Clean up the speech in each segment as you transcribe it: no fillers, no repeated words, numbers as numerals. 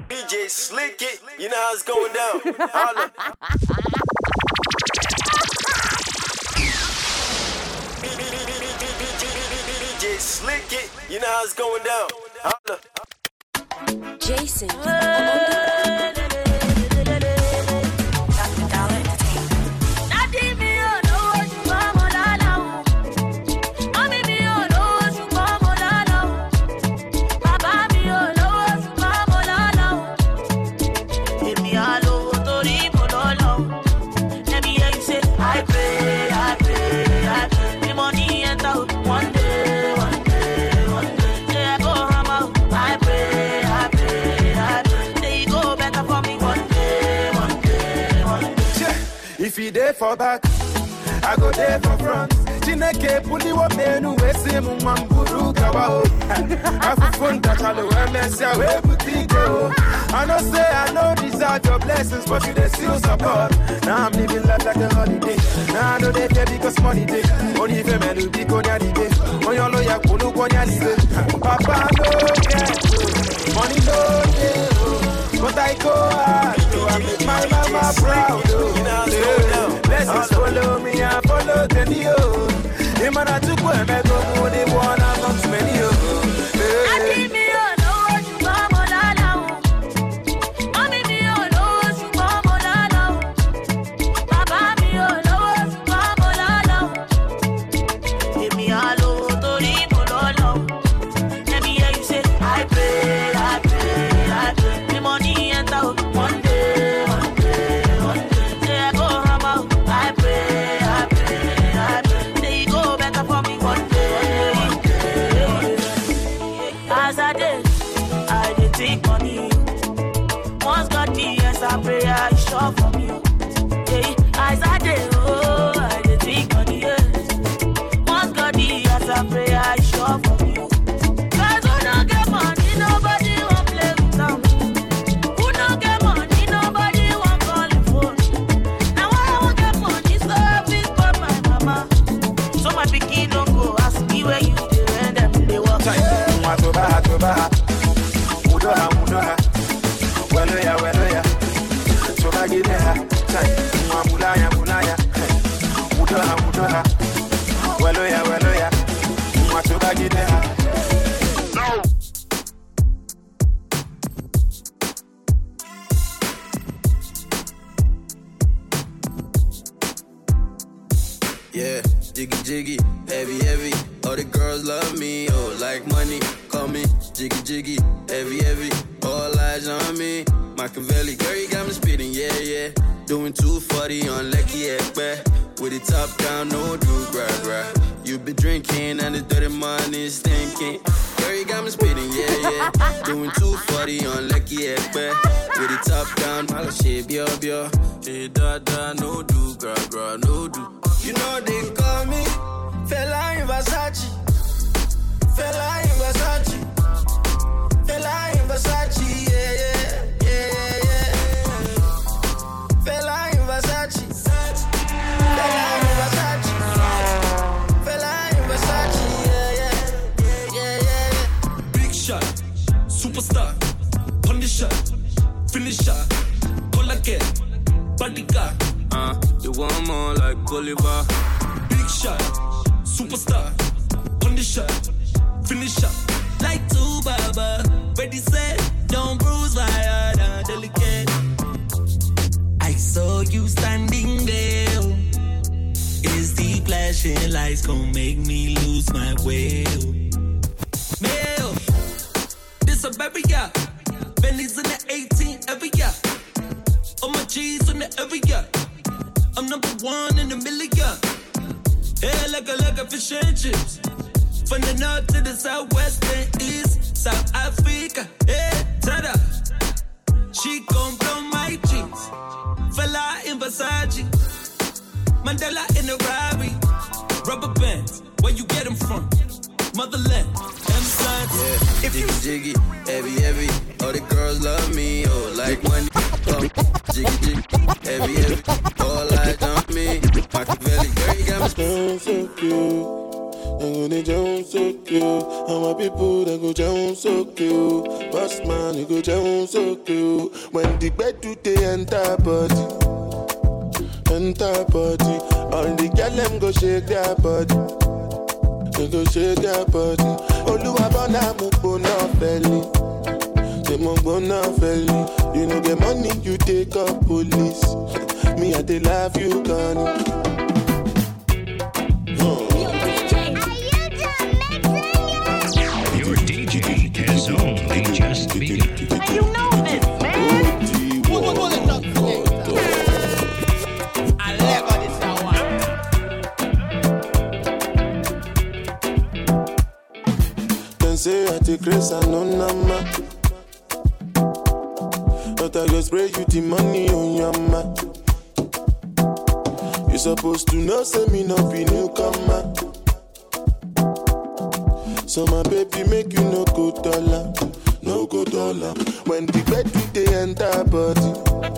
DJ Slick It, you know how it's going down. Holla. DJ Slick It, you know how it's going down. Holla. Jason. If you there for back, I go there for front. Chineke puli wa menu wesi mumamburu kawa. I fun that I know MSA we boutique. I know say I know deserve your blessings, but you they still support. Now I'm living life like a holiday. Now I know they pay because money day. Only if a man will be konya libe. On your lawyer kulu konya libe. Papa no get money no get. But I go out, I make my mama proud. Blessings follow me, I follow the new. The man I took when I go, the one I'm not too many. I need me all, no, you come on, I need me all, no, you come on, Papa, me all, no, you come on, give me all, to leave all. Let me hear you say, I pray, the money and out one day. Say I go home out, I pray. They go back up for me one day. As I did take money. Once God the answer prayer, is sure for me. As I did, I did take money. Once God the answer prayer, is sure for me. Cause who don't get money, nobody won't play with them. Who don't get money, nobody won't call the phone. Now I won't get money, so I please call my mama. So my pikin don't go ask me where you do and them they walk. Tobaha. Udoha. Weloya. Tobagideha. Mulaya. Udoha. Weloya. Tobagideha. Yeah, jiggy, heavy. All the girls love me, oh, like money. Call me jiggy, heavy. All eyes on me. Machiavelli, girl, you got me spitting, yeah. Doing 240 on Lecky Ekpe. With it top down, no do gra. You been drinking and the dirty money stinking. Girl, you got me spitting, yeah. Doing 240 on Lecky Ekpe. With it top down, mala shit, bio. Hey, da, no do gra, no do. You know they call me Fela in Versace. Fela in Versace, yeah. Fela in Versace. Yeah. Big shot, superstar, Punisher, finisher, call again, bodyguard. You want more like Bolivar. Big shot, superstar, Punisher, finisher. Like two Baba, ready set, don't bruise my delicate. I saw you standing there. Is the flashing lights gonna make me lose my way? Mail, this a baby, yeah. Benny's in the 18 every year. All my G's in the every year. I'm number one in the million. Yeah, like a fish and chips. From the north to the southwest and east, South Africa. Yeah, tada. She gon' blow my jeans. Fella in Versace. Mandela in a Rari. Rubber bands, where you get them from? Motherland, M-Sons. Yeah, jiggy, heavy. All the girls love me, oh, like money. Jiggy, heavy. All eyes on me. Machiavelli, girl, you got me. They go they jump so cute. And my people they go jump so cute. Boss man, they go jump so cute. When the bed do they enter body. All the girl them go shake their body. They go shake their body. Oluwabana mukbona belly. They mukbona belly. You know get money, you take up police. Me I they love you, Connie. Your DJ has only just begun. Hey, you know this, man. I never this one. Can say I take grace and no nama. But I go spray you the money on your mat. You supposed to know, say me not be newcomer. So my baby make you no go dollar. When the bed do they enter body.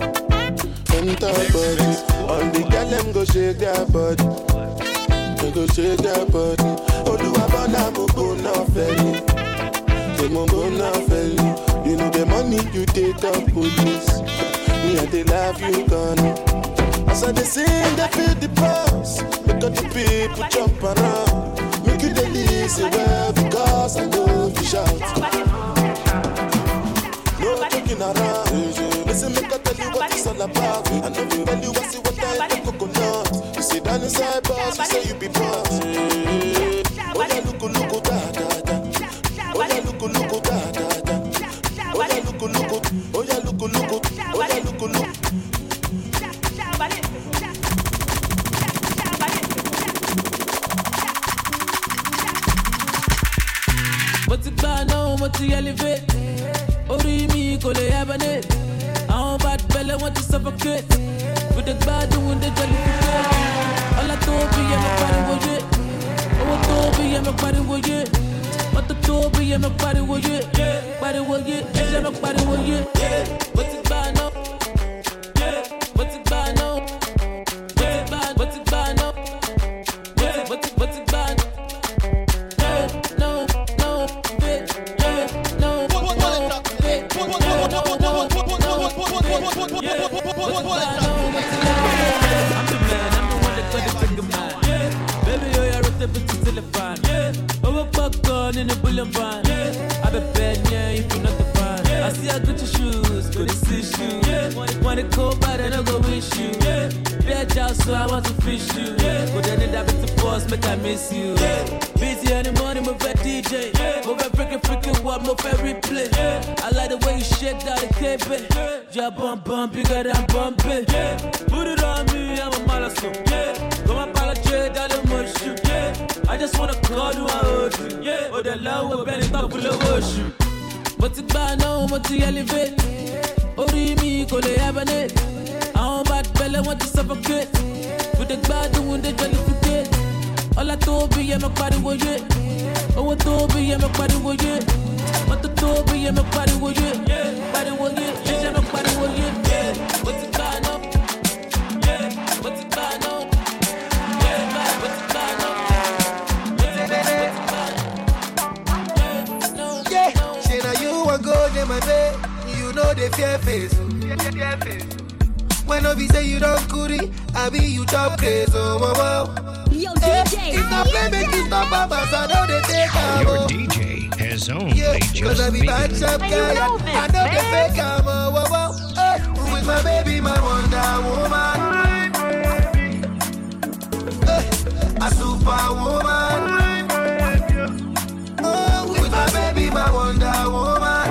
All the girl them go shake their body. They go shake their body. Oluwabana mukbona belly. They mukbona belly. You know the money you take up police. Me and they love you, Connie. As I they sing, they feel the pulse. Look at the people jump around. Make you the listen well because I know you shout. No joking around. Listen, make I tell you what it's all about. I know you tell you I see what I like coconut. You sit down inside boss, you say you be boss. Oh yeah, look da da da. Oh yeah, look da da da. Oh yeah, look. Oh yeah, look. Oh yeah, look. What's it bad now? What's the elevate? Ori mi ko le hibernate. I want bad belly, want to suffocate. With the bad doing the jellyfish. All I do be I'm a party with it. Oh, do be I'm a party with it. What the do be I'm a party with it. Party with it. I'm a party with it. What's it bad now? What's it bad now? What's it bad now? What's it bad? In the bullion van, I be bad, yeah, if you're not the fan. I see I got your shoes, go to see shoes. Want to go bad and I go wish you. Bad job, so I want to fish you. But then it happens to boss, make I miss you. Busy in the morning, move at DJ. Move at freaking what, move at replay. I like the way you shake down the cape. Yeah, bump, bigger than bumpy. Put it on me, I'm a mollusk. Go my apologize, I don't mush you. I just wanna call you, I hold you. Oh, the love will be top full of worship. What's it bad now? What's the elevate? Ori mi ko le hibernate. I want bad belly, want to suffocate. With the bad doing the jellyfish. All I do be I'm a party with it. Oh, I do be I'm a party with it. What the do be I'm a party with it. Party with it. I'm a party with it. What's it bad now? What's it bad now? What's it bad now? Go to my bed, you know the fear face. When I be say you don't goody, I be you top crazy. Oh. Yo, DJ. If not play, make you stop, Baba, so I know they take out. Your DJ has only cause I be bad just shop guy. I know they fake out. With my baby, my Wonder Woman. A superwoman. With my baby, my Wonder Woman.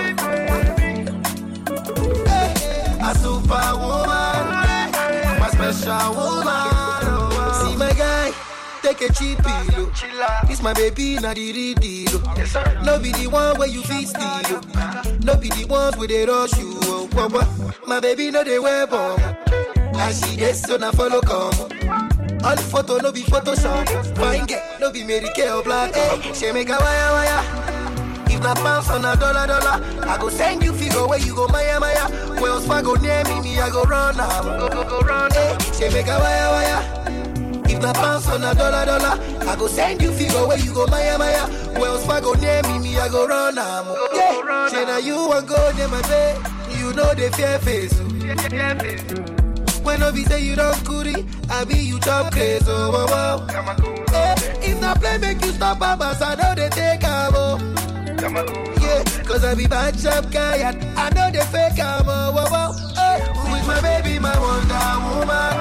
A superwoman, my special woman. See my guy, take a cheap pillow. This my baby, not the real deal. No be the one where you feel steal. No be the ones where they rush you. My baby, no they wear bomb. And she gets so now follow come. All photo no be Photoshop. Fine get no be Mary Kay or black. Hey, she make a wire. If not pounds on $1, I go send you figure where you go Maya. Wells Fargo near me, I go run now. Go run. Hey, she make a wire. If na pounds on a dollar, I go send you figure where you go Maya. Wells Fargo near me, I go run am. Yeah, say now you want go near my bed. You know the fear face. When I be say you don't goody, I be you top crazy. Oh. If not play, make you stop, Babas. I know they take a yeah, cause I be bad chap guy and I know they fake I'm with my baby, my Wonder Woman,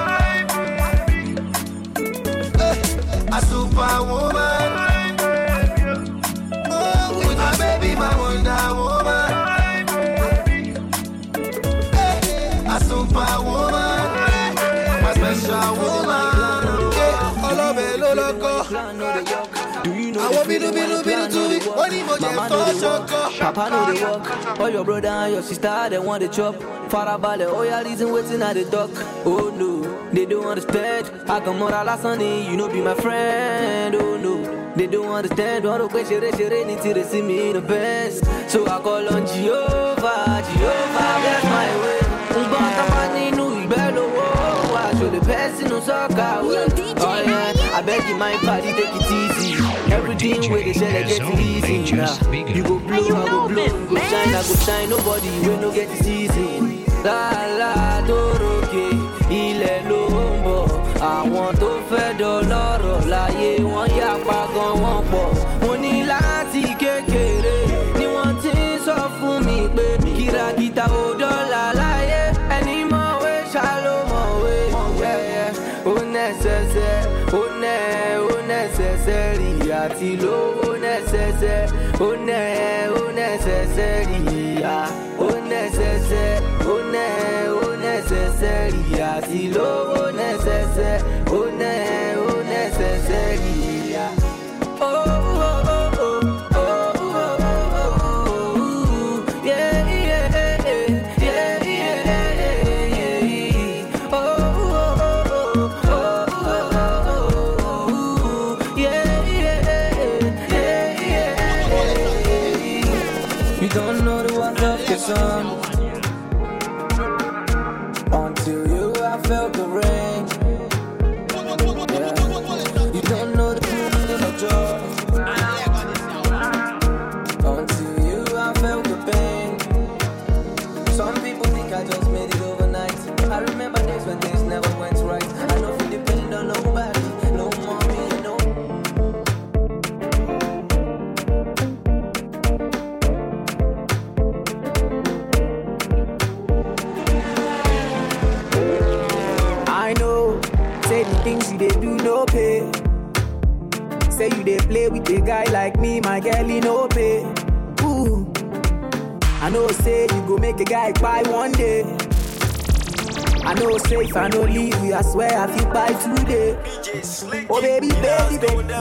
a superwoman. With my baby, my Wonder Woman, a superwoman, my special woman. All of it, loco. I want me to be Papa know the work. All your brother and your sister, they want the chop. Father Valley, all your reason waiting at the dock. Oh no, they don't understand. I come out last Sunday, you know be my friend. Oh no, they don't understand. All the questions they need to see me the best. So I call on Jehovah, bless my way. So the person who's so oh yeah, I beg you, my body, take it easy. Everything where they say they get it easy. You go blow, I go blow. Go shine, I go shine. Nobody will no get it easy. La doroke, ile lombo. I want to fed dollar. La ye one ya pagon one po. Money lati kekere. Ni one thing so for me, baby. Kira kita o dollar la ye. Any more way, shalom way. Necessary, ati lo necessary, necessary, necessary, ati lo necessary, necessary. Until you, I felt the rain. Yeah. You don't know the feeling of joy. Until you, I felt the pain. Some people think I just made it overnight. I remember days when things never went right. I know you depend on nobody, no mommy, no. Things you they do no pay. Say you they play with a guy like me, my girl he no pay. Ooh, I know say you go make a guy buy one day. I know say if I no leave you, I swear I feel buy today. Oh baby, baby,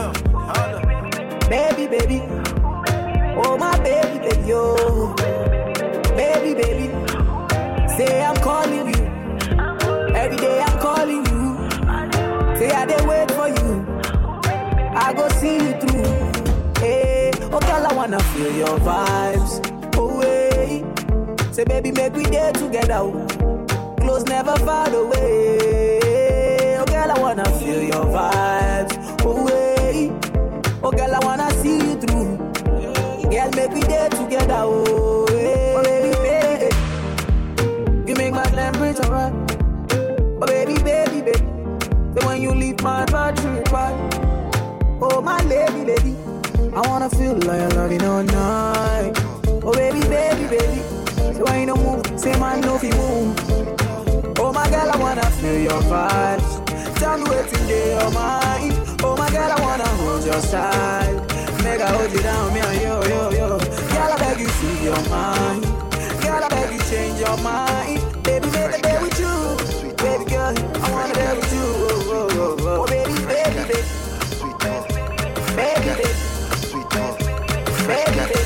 baby, baby, oh my baby, baby, oh baby, baby. Say I'm calling you every day. I'm calling you. Say I dey wait for you, I go see you through. Hey, oh girl, I wanna feel your vibes. Oh hey, say baby, make we day together. Close never far away. Oh girl, I wanna feel your vibes. Oh hey, oh girl, I wanna see you through. Girl, make we day together. Oh hey, oh baby, baby, you make my temperature right. Oh baby, baby, baby. So when you leave my battery right, oh my lady, I wanna feel like I love you all night. Oh baby, baby, baby. So when you don't move, say man no fi move. Oh my girl, I wanna feel your vibes. Tell me what's in your mind. Oh my girl, I wanna hold your side. Make I hold you down, me and yo. Girl, I beg you see your mind. Girl, I beg you change your mind. Baby, make a day with you. Baby girl, I wanna be with you. Oh baby, baby, baby. Baby, baby. Baby, baby.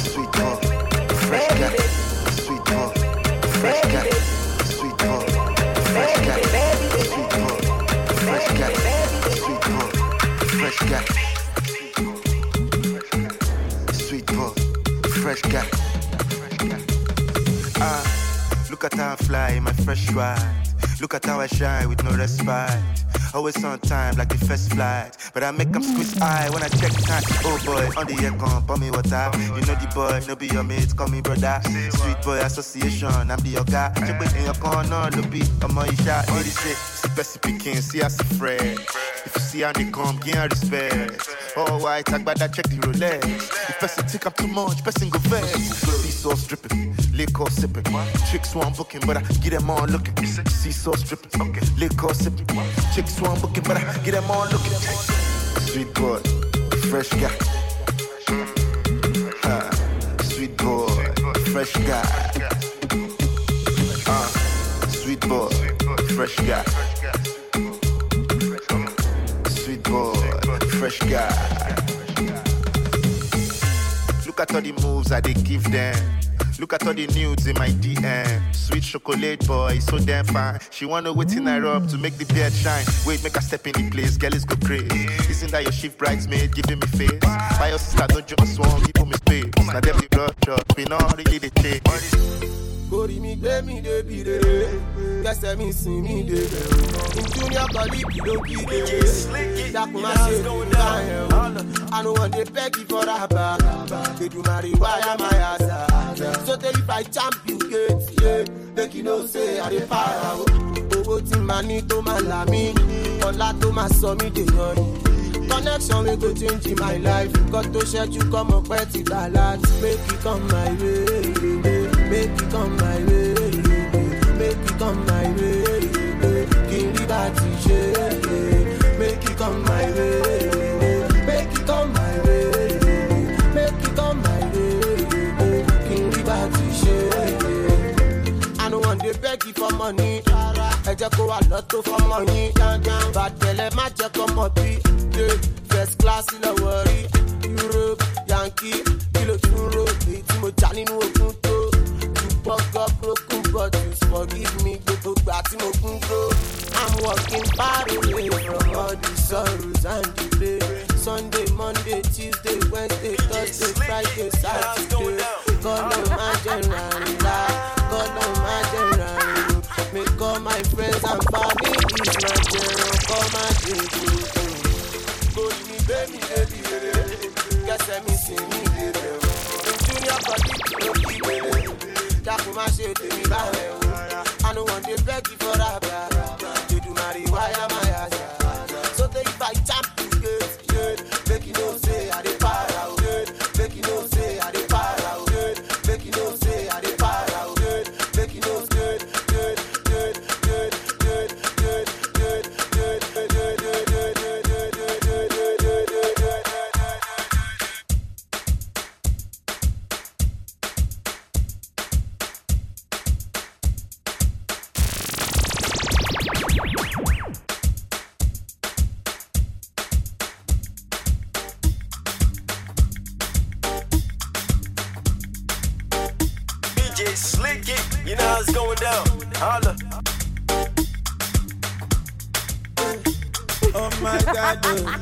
Baby, baby. Baby, baby. Fresh cat. Sweet boy, fresh cat. Look at how I fly in my fresh ride. Look at how I shine with no respite. always on time like the first flight. But I make them squeeze eye when I check time. Oh boy, on the aircon, pour me water. You know the boy, no be your mate, call me brother. Street boy association, I'm the yoga. Check in your corner, no be, I'm on your shot. 86, see Bessie Pekin, see us friend. If you see how they come, give her respect. Oh, white, talk about that, check the Rolex. If person take up too much, person go vex. See sauce dripping, liquor sipping. Chicks want booking, but I get them all looking. See sauce dripping, okay. Liquor sipping. Chicks want booking, but I get them all looking. Sweet boy, fresh guy. Sweet boy, fresh guy. Sweet boy, fresh guy. Sweet boy, fresh guy. Look at all the moves I they give them. Look at all the nudes in my DM. Sweet chocolate boy, so damn fine. She wanna wait in her up to make the beard shine. Wait, make her step in the place, girl, let's go crazy. Isn't that your shift bridesmaid giving me face? By your sister, don't just want give me space. Now them the blood shot, we not really the change. Kori mi gbé mi débi rere, kẹsẹ̀ mi sìn mi débẹ̀. Junior colleague ló kí dé. Dákun má ṣe kú báyẹn o. I no wan dey beg you for raba. Èdùmàrè wáyà máa yà sá. So tey if I champion gate, yeah, make you know say I dey para o. Owó tí màá ní tó máa là mí, ọlá tó máa sọ mí dèèyàn yìí. Connection wey go change my life. Got to ṣẹ́jú kọ́mọ pẹ́ ti gbà láti. Make it come my way. Make it come my way, make it come my way, Kiri bati she. Make it come my way, make it come my way, make it come my way, Kiri bati she. I don't want to beg you for money. I just go a lot for money. But tell them I just come up be first class in the worry. Europe, Yankee, Kilo Turo, it's mo jani no okunto. Fuck up broken bottles, forgive me, go back to my kungo. I'm walking far away from all the sorrows and the pain. Sunday, Monday, Tuesday, Wednesday, Thursday, Friday, Saturday. God on my general, God on my general. Make all my friends and family is my general. Call my baby. Go to me, baby, baby, baby. Guess I miss me, baby. Junior colleague, baby. Dákun má ṣe tèmi báyẹn o. I no wan dey beg you for raba. Èdùmàrè wáyà máa yà sá. So tey if I champion gate, make you know say I dey para o. Make you know say I dey para o. Make you know say I dey para o. Make you know good. Slick it, you know how it's going down. Holla. Oh my God.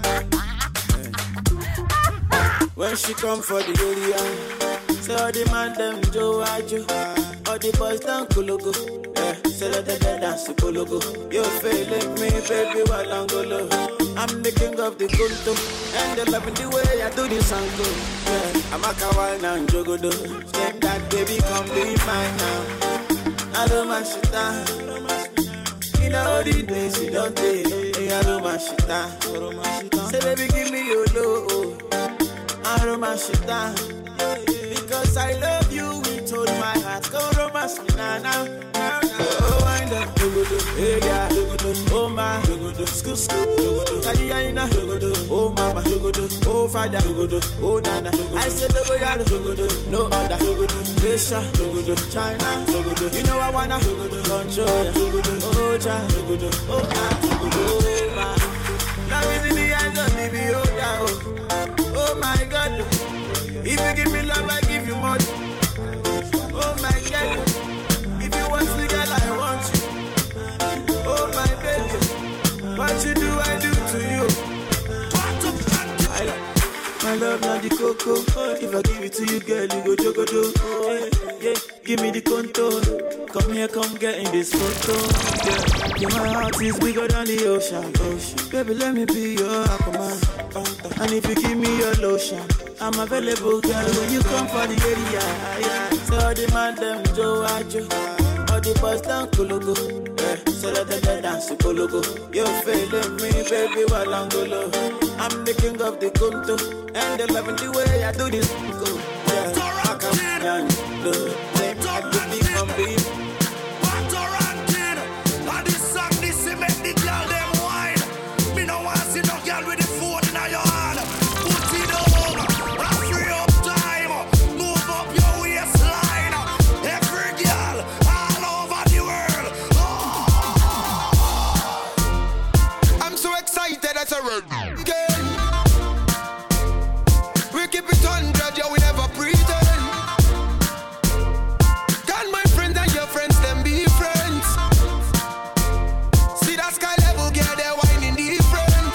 When she come for the area, say all the man them Joe Ajo, all the boys down Kologo. Say let them dance to Kologo. You feeling me, baby, while I'm golo. I'm the king of the Kunto, and they loving the way I do this song. Yeah, I'm a kawaii now, Jogodo. Say that baby, come be mine now. I don't mind shit down. You know the days you don't take. I don't mind shit down. Say baby, give me your love. I don't mind shit down. Because I love you with all my heart. Go romance me now. Oh, wind up, hey yeah, oh my, school, Kaliyaina, oh mama, oh father, oh nana. I said no other, Asia, China, you know I wanna control, oh ja, oh my. Now is in the eyes of the beholder, oh my God. If you give me love, I give you money. Oh my God. If you want me, girl, I want you. Oh my baby, what you do, I do to you. My love, not the cocoa. If I give it to you, girl, you go jogodo. Oh, yeah, give me the contour. Come here, come get in this photo. Yeah, my heart is bigger than the ocean. Baby, let me be your aquaman. And if you give me your lotion, I'm available, girl, when you come for the area. Yeah. So all the man them Joe Ajo, all the boys down Kologo. Yeah. So let them dance to Kologo. You're failing me, baby, while I'm golo. I'm the king of the Kunto, and they loving the way I do this. Go. Yeah, I come down, look, I do the complete. That's a red game. We keep it 100, yeah, we never pretend. Can my friends and your friends them be friends? See that sky level, girl, they're whining different.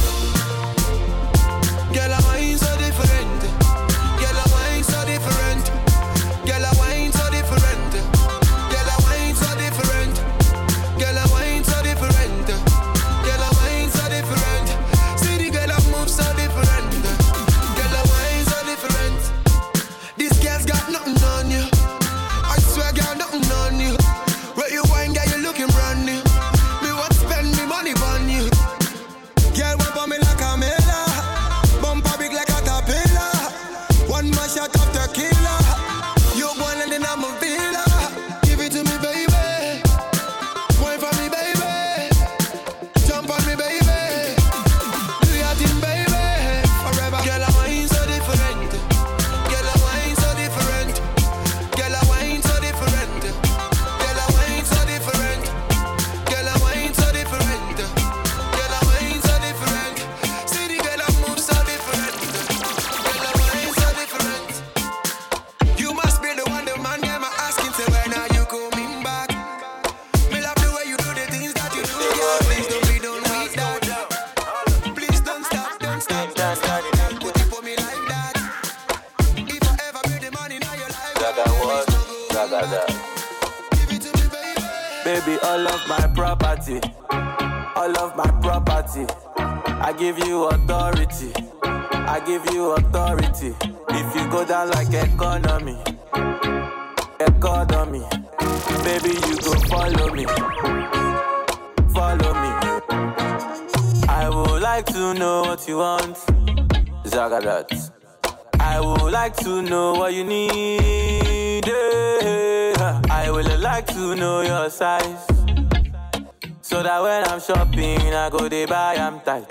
Girl, I whine so different. Girl, I whine so different. Girl, I whine so different. Girl, I whine so different. Girl, I whine so different. Girl, I whine so different. See the girl I move so different. Girl, I whine so different. This girl's got nothing on you. I swear, girl, nothing on you. Where you whine, girl, you looking brand new. Me want spend me money on you. Girl, went for me like a mela. Bumper big like a tapilla. One more shot of tequila. You one and then I'm a villa. Give it to me, baby. Wine for me, baby. Jump on me, baby. Do your thing, baby. Forever. Girl, I whine so different. Girl, I whine so different. Girl, I whine so different. Girl, I whine so different. Girl, I whine so different. Girl, I whine so different. See the girl I move so different. Girl, I whine so different. You must be the one, the man them are asking, say when are you coming back? Me love the way you do the things that you do, girl. Please don't be done with that. Please don't stop, don't stop. Put it for me like that. If I ever made the money, now your life. Give it to me, baby. Baby, all of my property, all of my property. I give you authority, I give you authority. If you go down like economy, baby, you go follow me, follow me. I would like to know what you want, Zagadat. I would like to know what you need. I would like to know your size, so that when I'm shopping, I go dey buy am tight.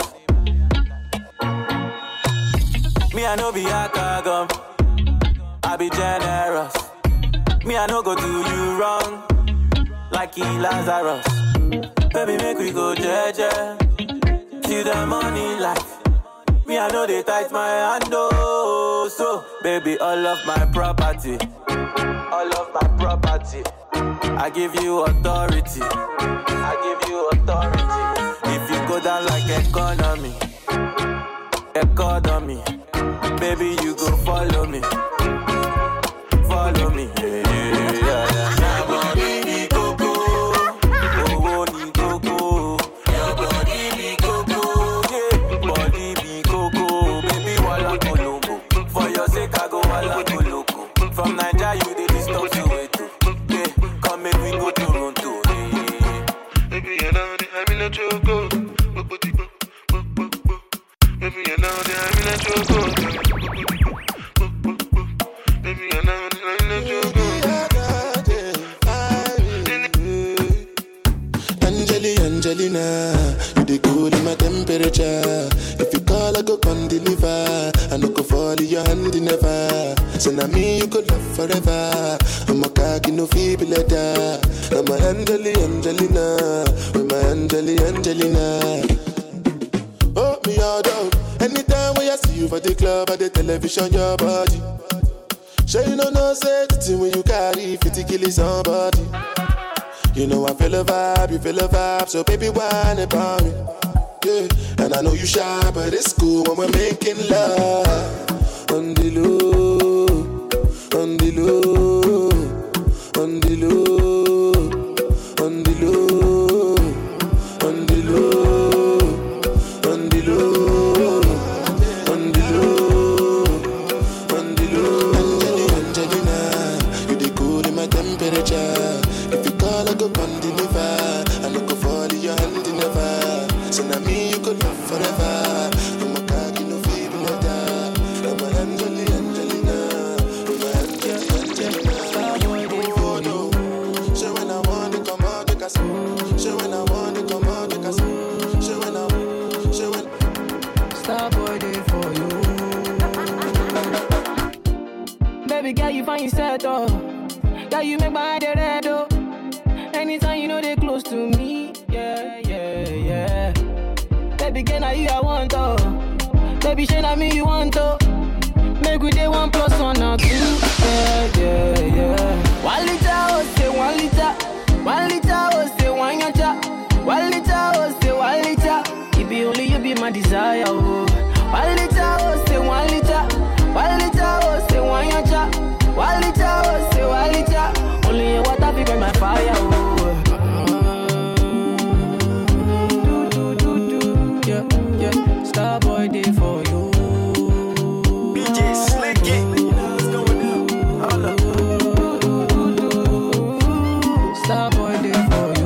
Me, I no be a cargo, I be generous. Me, I no go do you wrong, like he Lazarus. Baby, make we go jeje, till the morning light. Me, I know they tight my hand, oh. So, baby, all of my property, all of my property. I give you authority, I give you authority. If you go down like economy, baby, you go follow me, follow me. Yeah, yeah, yeah. Your body be coco, oh, ni coco. Your body be coco, yeah, body be coco. Baby, wala colombo. For your sake, I go wala coloko. From Nigeria, you did this talk to it too. Yeah, come make we go to Toronto. Yeah. Baby, you know that I'm in a choco. Baby, you know that I'm in a choco. Baby, you know that I'm in a choco. Angelina, you the cool in my temperature. If you call, I go come deliver. I no go fall in your hand never. So now me you could love forever. I'm a cocky no feeble letter. I'm a Angelina, with my Angelina. Oh me all down. Anytime when I see you for the club or the television, your body. Sure you know say the thing when you carry 50 kill somebody. You know I feel a vibe, you feel a vibe, so baby whine about me. Yeah, and I know you shy, but it's cool when we're making love. On the low, on the low, on the low. Baby, can I you I want to? Baby, shine at me you want to? Make we day 1 + 1 or 2. Yeah. 1 liter, oh say 1 liter. 1 liter, oh say 1 yacha. 1 liter, oh say 1 liter. It be only you be my desire, oh. 1 liter, oh say 1 liter. 1 liter, oh say 1 yacha. 1 liter, oh say 1 liter. Only your water be burn my fire, oh. Yeah. Starboy day for you. BJ Slick it. What's going on? Hold up. Starboy day for you.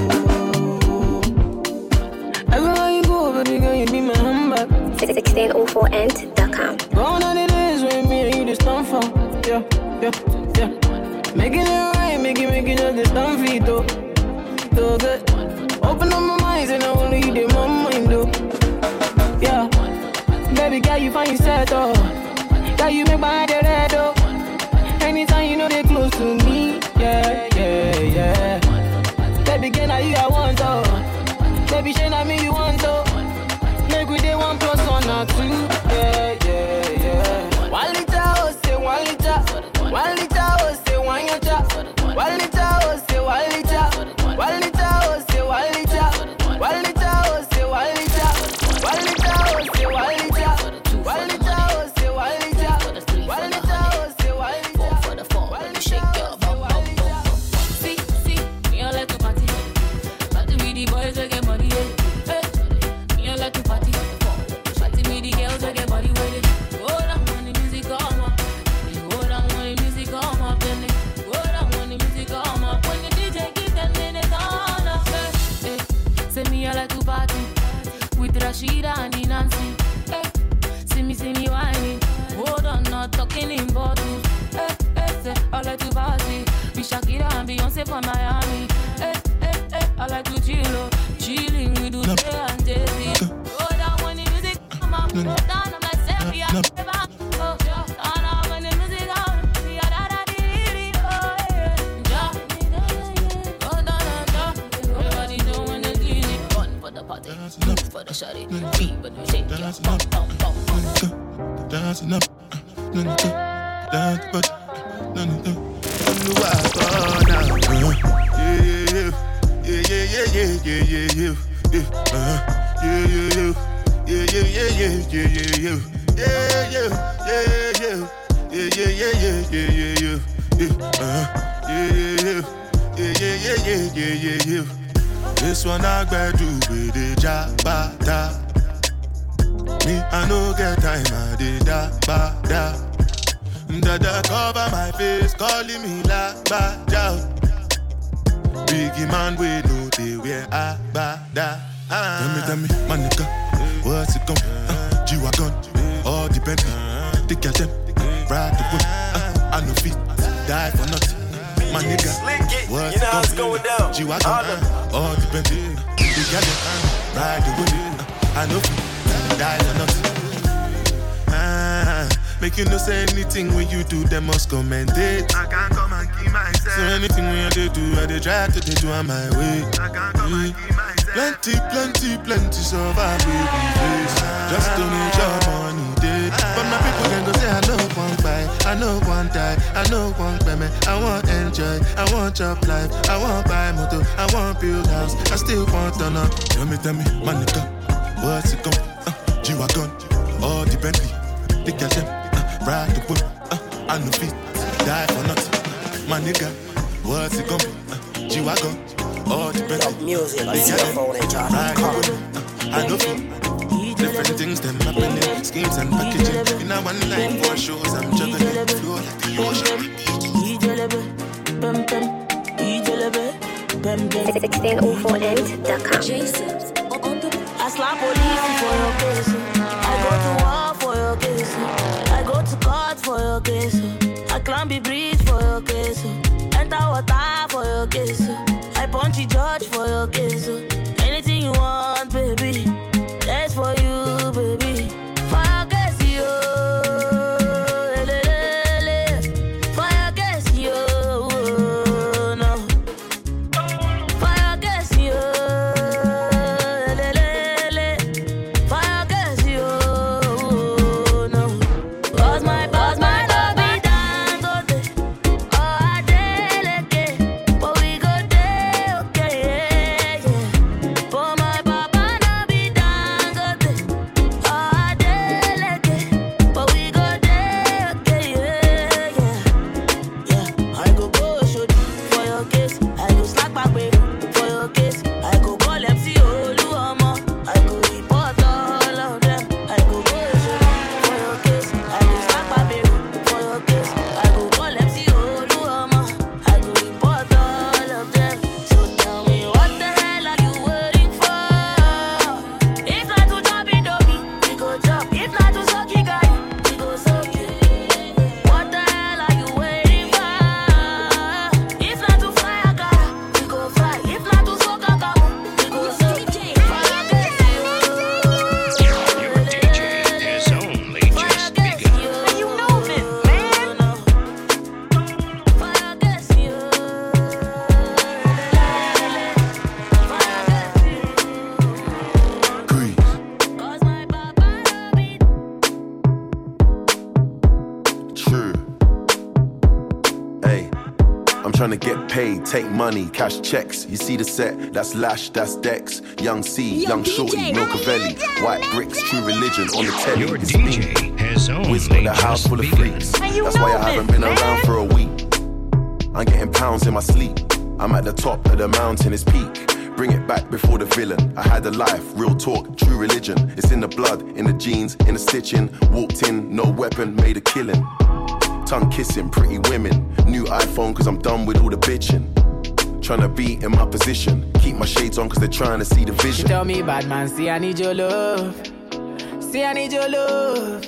Everywhere you go, baby girl, you be my handbag. 1604ent.com. Gone are the days when me and you just stand for. Yeah. Making it right, making just the stand for you, though. So good. Open up my mind, and I only you did my mind, though. Yeah. Baby girl, you find yourself, oh. Girl, you make my head red, oh. Anytime you know they close to me. Yeah. Baby girl, now you I want, oh. Baby, shine at me you want, oh. Make we day 1 + 1 or 2. Yeah. 1 liter, oh, say 1 liter. 1 liter, oh, say 1 yacha. 1 liter, oh, say 1 liter. 1 liter, oh, say 1 liter. 1 liter, oh, say 1 liter. 1 liter, oh, say 1 liter. 1 liter, oh, say 1 liter. 1 liter, oh, say 1 liter. For the 4, shake your bum. See, me I like to party. Party with the boys that get money, yeah. Hey, me I like to party. Party with the girls that get body with it. Hold on when the music come up. Hold on when the music come up. Then hold on when the music come up. When the DJ give them, then they turn up. Hey, say me I like to party with Rashida and the Nancy. Hey, see me whining. Hold on, not talking in bottles. Hey, say I like to party with Shakira and Beyonce from Miami. Hey, I like to chilling with Uche and Jay-Z. Hold on when the music come up. Hold on, I'm like Sepia. Hold on when the music come up. Everybody doing the cleaning. Fun for the party, move for the shawty. Beat but we shake your bum. Dancing up, dance, but none of them. This one I gotta do with the jabata. Me, I no get time, I did da. Dada cover my face, calling me la ba da. Biggie man, we know they wear a ba da. Tell me, my nigga, what's it come? G-Wagon, all the Bentley, take your them, ride the whip. I no fit, die for nothing. My nigga, what's it come? G-Wagon, all the Bentley, take your them, ride the whip. I no fit, die for nothing. Make you no say anything when you do, they must commend it. I can't come and keep myself. So anything when I do, I they try to do on my way. I can't come and keep myself. Plenty survive with this. Just donate your money, day. But my people can go say I know one buy, I know one die, I know one payment. I want enjoy, I want job life, I want buy motor, I want build house, I still want to know. Tell me, my nigga, what's it come? G-Wagon, all the Bentley, the girl them. Ride the whip, I no fit, die for nothing. My nigga, what's it gonna be? G-Wagon, all the better. Music, I see your phone and charge. Ride the whip, I no fit. Different things them happening, schemes and packaging. In a one line for shows, I'm juggling. Flow like the ocean. 1604ent.com. Jason, I slap police for your case. I go to war for your case. I go to court for your case. I climb the bridge for your case. Enter water for your case. I punch the judge for your case. Anything you want, baby, that's for you, baby. For your case, yo. For your case, yo. No. For your case, yo. Trying to get paid, take money, cash checks. You see the set, that's Lash, that's Dex. Young C, Young Shorty, Milcavelli. White bricks, True Religion on the telly. Your It's DJ has only Wiz got the house full of freaks. That's why I haven't been around for a week. I'm getting pounds in my sleep. I'm at the top of the mountain, it's peak. Bring it back before the villain. I had a life, real talk, True Religion. It's in the blood, in the jeans, in the stitching. Walked in, no weapon, made a killing. Tongue kissing, pretty women. New iPhone cause I'm done with all the bitching. Trying to be in my position. Keep my shades on cause they're trying to see the vision. She tell me, bad man, see I need your love. See I need your love.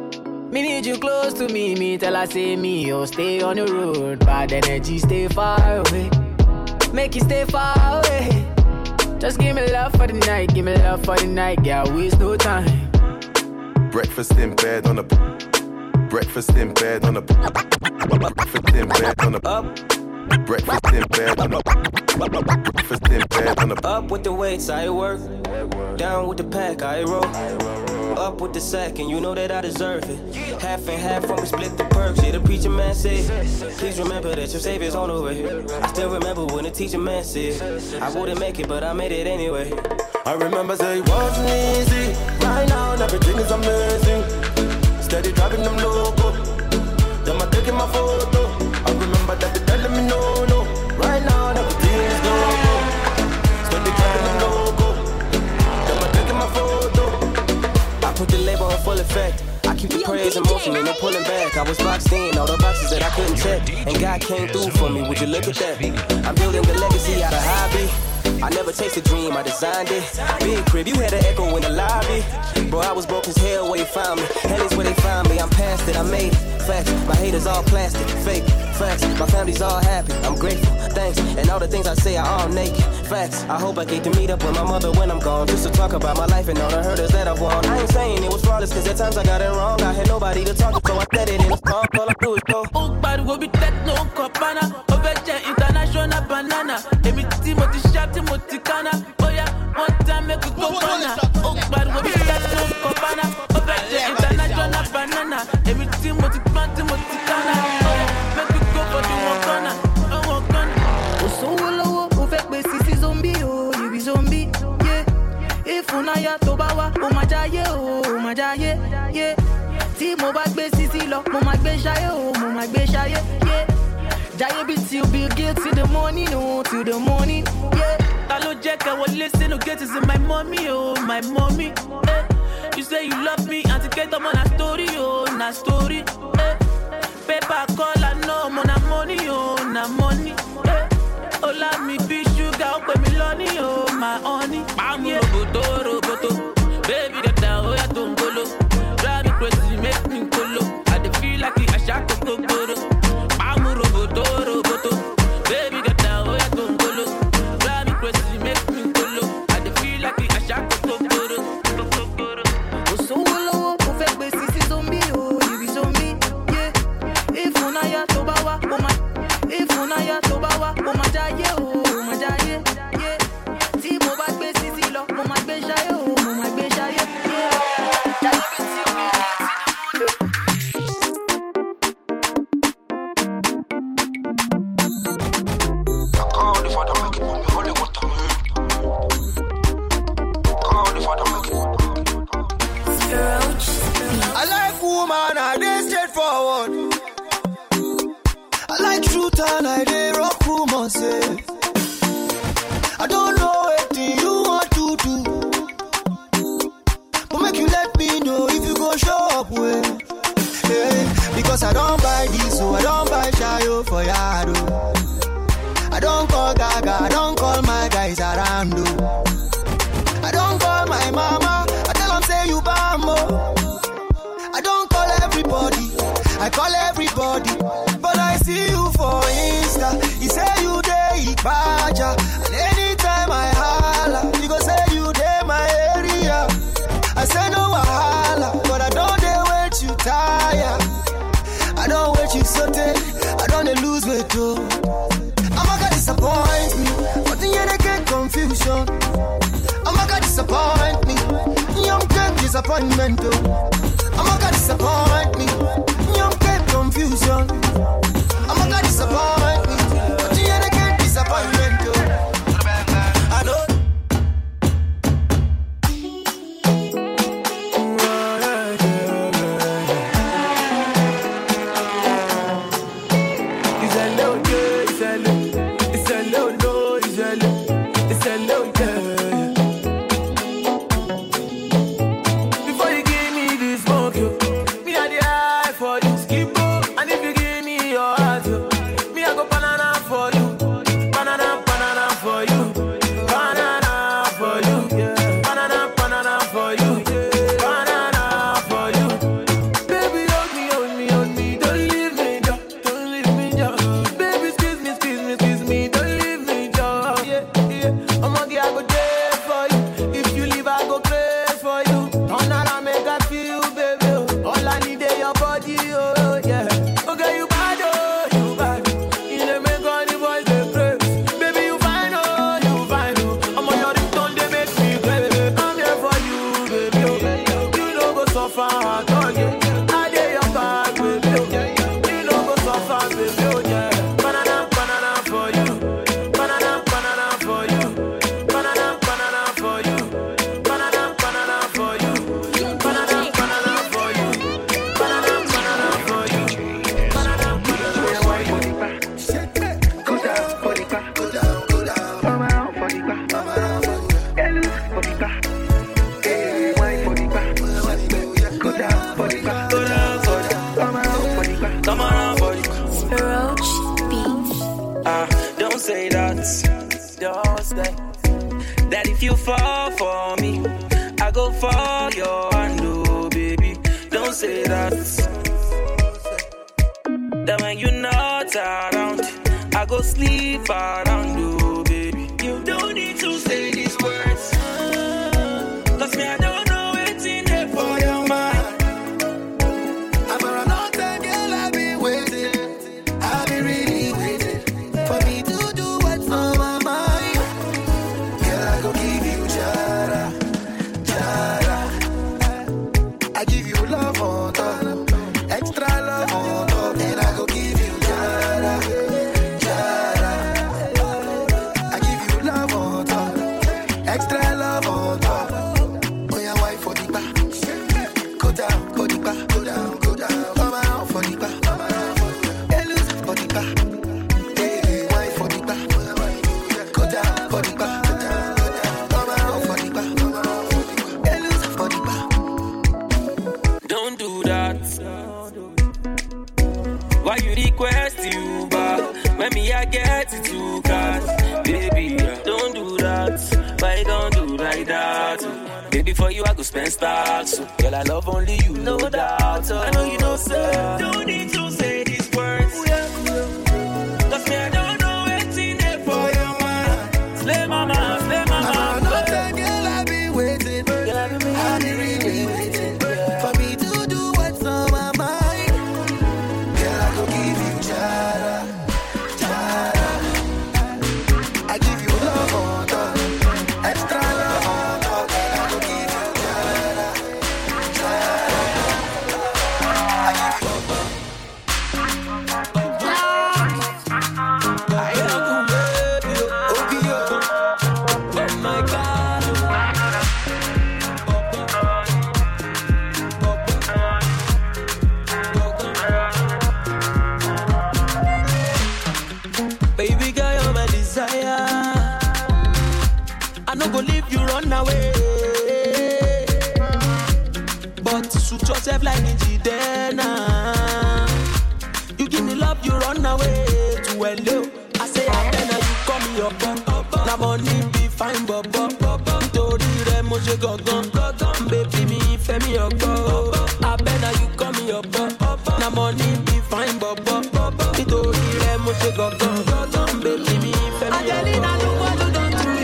Me need you close to me. Me tell her say me, oh stay on the road. Bad energy stay far away. Make you stay far away. Just give me love for the night. Give me love for the night. Yeah, waste no time. Breakfast in bed on the breakfast in bed on the breakfast in bed on the breakfast in bed on the breakfast in bed on the up with the weights, I work. Down with the pack, I roll. Up with the sack, and you know that I deserve it. Half and half when we split the perks. Yeah, the preacher man said, please remember that your savior's on the way. I still remember when the teacher man said, I wouldn't make it, but I made it anyway. I remember say it wasn't easy. Right now, everything is amazing. Steady driving them loco. Them are taking my photo. I remember that they telling me no, no. Right now, everything is no-go. Steady driving them loco. Them are taking my photo. I put the label in full effect. I keep the praise emotionally, no pulling back. I was boxed in, all the boxes that I couldn't check. And God came through for me, would you look at that? I'm building the legacy out of hobby. I never chased a dream, I designed it. Big crib, you had an echo in the lobby. Bro, I was broke as hell where you found me. Hell is where they found me, I'm past it, I made it. Facts, my haters all plastic, fake. Facts, my family's all happy, I'm grateful, thanks. And all the things I say are all naked. Facts, I hope I get to meet up with my mother when I'm gone. Just to talk about my life and all the hurdles that I've won. I ain't saying it was flawless, cause at times I got it wrong. I had nobody to talk to, so I said it in a song. All I do is go. Go be that no copana. Overture international banana. Every Timothy sharp, Timothy Kana. Oh yeah, one time make it go banana. Go be that no copana. Overture international banana. Every Timothy Kana. Oh yeah, make it go for the one corner. One corner. Oh so low, oh fake basis zombie, oh you be zombie, yeah. If unaya tobawa, oh my jaye, yeah. Tí mo bá gbé sisi lọ, mo máa gbé ṣayé o, mo máa gbé ṣayé, yeah. Jayé bí till Bill Gates till the morning, oh, till the morning, yeah. Ta ló jẹ́ ká wọlé sínú gate is my mommy, oh, my mommy, eh. You say you love me, and to get them on a story, oh, na story, eh. Paper call, I know, mo na money, oh, na money, eh. Ola mi bí sugar, ó pè mí lọ́ní, oh, my honey, yeah. Roboto, baby, that down, oh, yeah, don't go low. Drive me crazy, make me colo. I dey feel like I shot to go. I'm a roboto. Baby, get down, oh yeah, don't go low. Drive me crazy, make me colo. I dey feel like I shot to go. Oh so low, oh fake basis zombie, oh you be zombie, yeah. If unaya tobawa, oh my jaye, yeah. Tí mo bá gbé sisi lọ, mo máa gbé ṣayé, oh, mo máa gbé ṣayé, yeah. I like woman, I dey straightforward. I like truth and I dey rock rumors, yeah. I don't know what you want to do, but make you let me know if you go show up well. Yeah, because I don't buy this, so I don't buy Shayo for Yado. I don't call Gaga, I don't call my guys around. I don't call my mama, I tell them say you bambo. I don't call everybody, I call everybody. But I see you for Insta, you say you dey Ibaja. And anytime I holla, you go say you dey my area. I say no wahala, but I don't dey wait you tire. I don't wait you sote, I don't dey lose weight too. I'm not gonna disappoint me, but then you get confusion. I'm not gonna disappoint me, young get disappointment too. I'm not gonna disappoint me, young get confusion. I'm not gonna disappoint me, but That if you fall for me, I go for your hand, oh baby. Don't say that. That when you're not around, I go sleep around, oh baby. You don't need to say these words, cause me I don't know what's in there for your mind. I'm around all time, girl, I've been waiting. I've been really waiting for me to do what's on my mind. Girl, I go give you jara, jara. I give you love on top, extra love on top, and I go give you jara, jara. I give you love on top, extra love on top. Oh yeah, wife for the back. Go down, go the back, go down, go down. Come around for the back, come around for the back. Hey, lose for the back. Hey, wife for the back. Go down for the back, go down, go down. Come around for the back, come around for the back. Hey, lose for the back. Don't do that. Why you request you back when me I get it too fast, baby? Don't do that. Why you don't do like that? Baby, for you I go spend stacks. So, girl, I love only you, no doubt. So, I know you know, sir. Don't need to say these words, cause me I don't know what's in there for your mind. Slay mama, slay mama. I'm around all time, girl, I've been waiting. I've been really waiting for me to do what's on my mind. Girl, I go give you jara, jara. I give you love on top, extra love on top. Girl, I go give you jara, jara. I give you Oh my God. Baby girl, you're my desire. I no go leave you run away, but suit yourself like Njidena. You give me love, you run away to hello. I say I better you call me your bum. Na money be fine, bubba. Nítorí rẹ̀ mo ṣe gangan. Baby mi fẹ́ mi ọgbọ́. I better you call me your bum. Na money be fine, bubba. Nítorí rẹ̀ mo ṣe gangan. Baby mi fẹ́ mi ọgbọ́. Angelina, look what you done to me.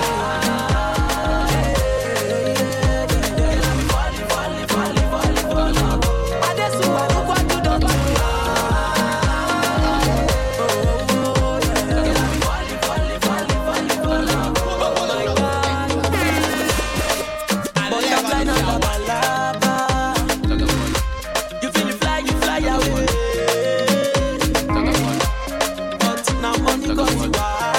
Adesuwa, look what you done to me. Butterfly na labalaba. You feel fly away. But now money cause you are.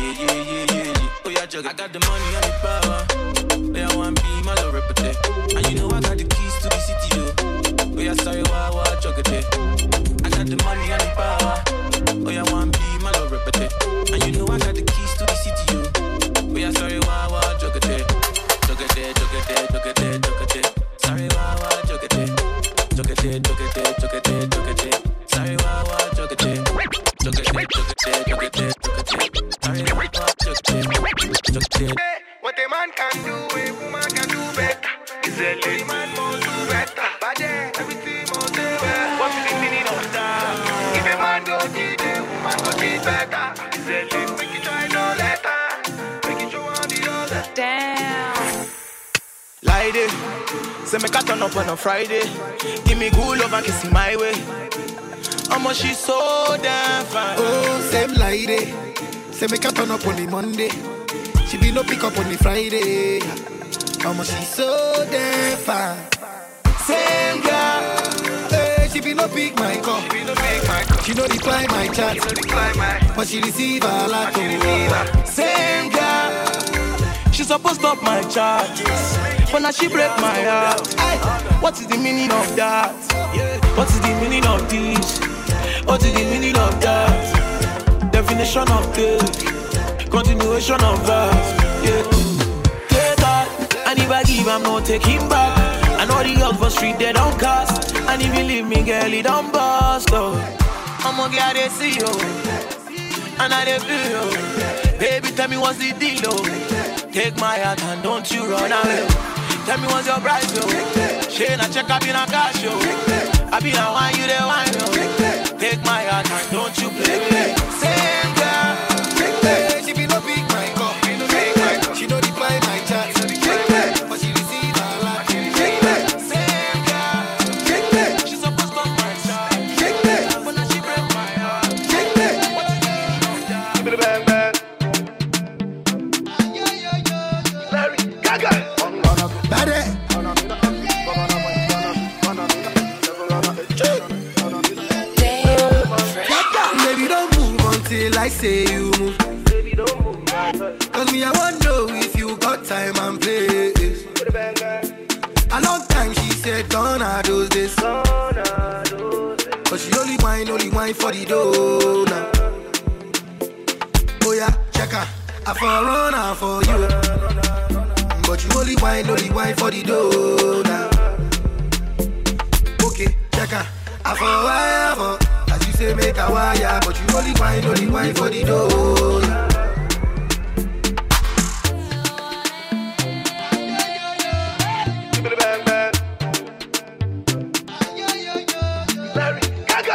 Oh yeah, juggle. I got the money and the power. Oh yeah, one be my love reputation. And you know I got the keys to the city, yo. Oh yeah, sorry, why, juggle there. I got the money and the power. Oh yeah, one be my love reputation. And you know I got the keys to the city, yo. Oh yeah, sorry, why, juggle there. Juggle there, juggle there, juggle there, juggle there. Sorry, why, juggle there. Juggle there, juggle there, juggle there, juggle there. Sorry, why, juggle there. Juggle there, juggle there, juggle there, juggle there. Sorry, why, juggle there. Juggle there. What a man can do, a woman can do better. Is a little man must do better. But then everything must do better. What is the meaning of that? If a man go cheat, a woman go cheat better. Is a little make it try no letter. Make it show on the other. Damn. Lady, say me cat turn up on a Friday. Give me good love and kiss my way. I'ma she's so damn fine. Oh, same lady. Say me cat turn up on the Monday. She be no pick up on the Friday. Mama, she so damn fine. Same girl. Hey, she be no pick my call. She no reply my chat. But she receive a lot. Same girl. She supposed to stop my chat. But now she break my heart. What is the meaning of that? What is the meaning of this? What is the meaning of that? Definition of this. Continuation of us, yeah. Take that, and if I give, I'm not taking back. I know the girls for street, they don't cast. And if you leave me, girl, it don't bust, oh. I'ma get they see you, and I they feel you. Baby, tell me what's the deal, oh. Take my heart and don't you run away. Tell me what's your price, oh. Shane, I check up in a cash, oh. I be the one you the wine, oh. Take my heart and don't you play. Same girl. She be no pick my call. She no reply my chat. But she receive a lot. Same girl. She supposed to my side. But now she break my heart. Bang bang. Larry Gaga. Bade. Baby, don't move until I say you move. Cause me, I wanna know if you got time and place. A long time she said, gonna do this. But she only whine for the dough now. Oh yeah, check her. I for run out for you. But you only whine for the dough now. Okay, check her. I for wire for. As you say, make a wire. But you only whine for the dough now. Bang bang. Larry Gaga.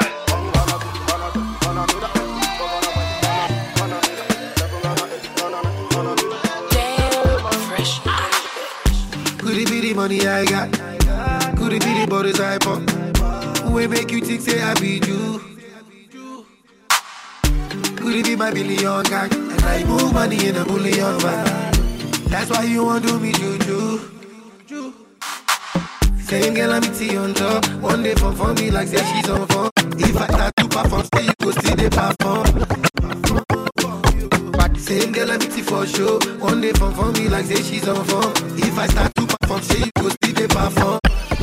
Could it be the money I got? Could it be the bodies I pop? Who ain't make you think say I be you? Could it be my billion gang? And I move money in a bullion van. That's why you want to do me juju. Same girl I meet you on top. One day for me like say she's on phone. If I start to perform, say you go see the perform. Same girl I meet you for show. One day for me like say she's on phone. If I start to perform, say you go see the perform.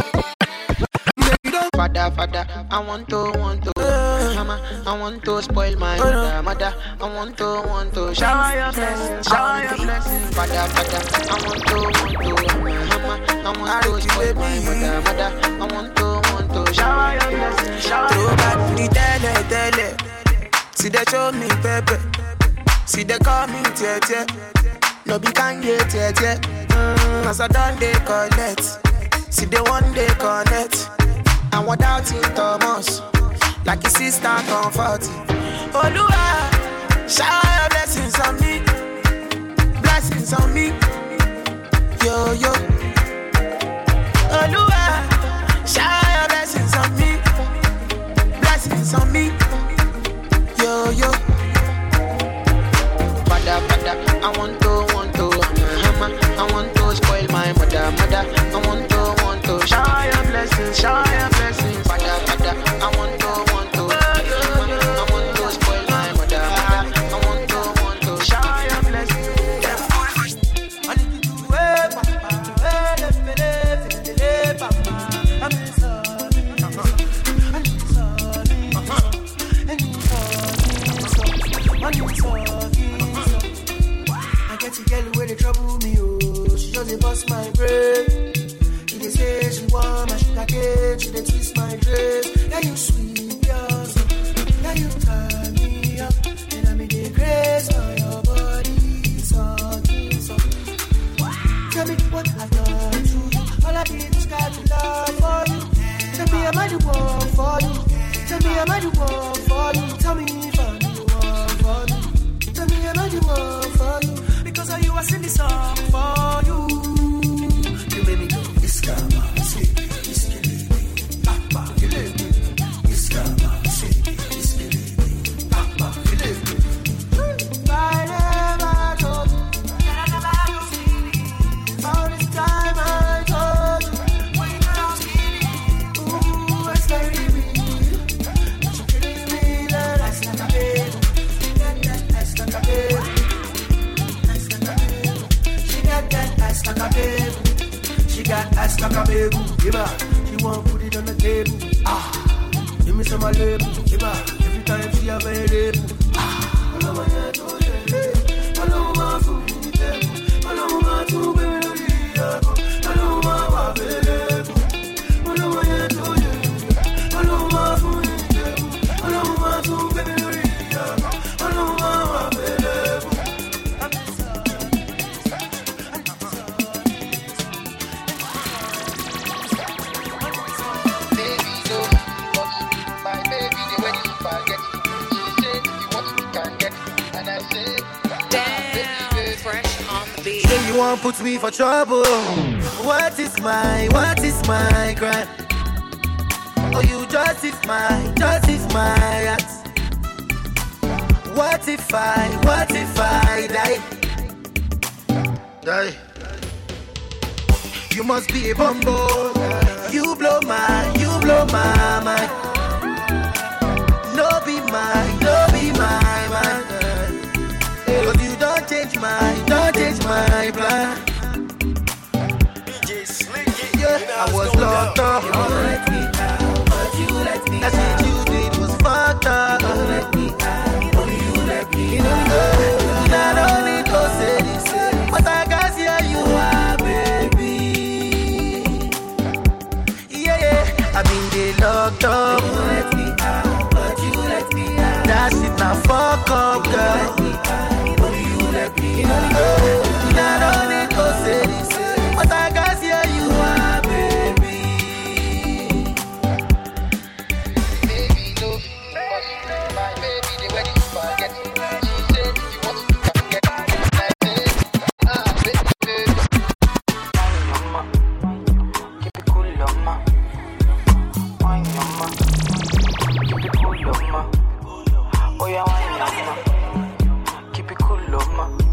Father, I want to, mama, I want to spoil my mother, I want to shower your blessings, Father, I want to, mama, I want to spoil my mother, I want to shower your blessings, Throw back the tele, see they show me pepe, see they call me tete, no be can get tete, as I done they collect, see they one day connect. And without in Thomas, like his sister comfort. Oluwa, shower your blessings on me, yo yo. Oluwa, shower your blessings on me, yo yo. Father, I want to, mama, I want to spoil my mother, I want to shower your blessings, Father, I want to, I want to spoil my mother, I want to shower your girl where they trouble me, oh. She just dey bust my brain. They say she want my sugar cane, she dey twist my dress. Yeah, you sweet, yes. Yeah, you turn me up, and I make the grace for your body, so. Tell me what I've done to you. All I did was got to love for you. Tell me am I the one for you? Tell me am I the one for you? Tell me if I'm the one for you. Tell me am I the one for you? Because of you I sing this song for you. You made me go. Iskama, say, iskele, papa, ilele. Iskama, say, iskele, papa, ilele. I never told you that I never had you see me. All this time I told you when you don't see me. Ooh, it's very real. But you killing me, that ice like a baby. That ice like a baby. Ice like a baby. She got that ice like a baby. She got ass like a baby, give her. She won't put it on the table. Ah, give me some of label, give her. Every time she available. Ah, all my head to the all my food in the table. All my two baby, all my available. All my head to the all my food in the table. All my two baby, all my available. Say you won't put me for trouble. What is my crime? Oh, you justify acts. What if I die? You must be a bumbo. You blow my mind. No be my man. Cause you don't change my plan. Yeah, I was locked up. You let me out, but you let me out. That shit you did was fucked up. You let me out, but you let me out. Not only to say this, but I can see how you are, baby. Yeah, I've been there locked up. You let me out, but you let me out. That shit now fuck up, girl. Let me out. Not only to say this, but I can see how you are, baby. Baby, no, my baby, the way you forget. She said you want to forget. I said, baby. Keep it cool, ma. Wine, ma. Keep it cool, ma. Oh yeah, wine, ma. Keep it cool, ma.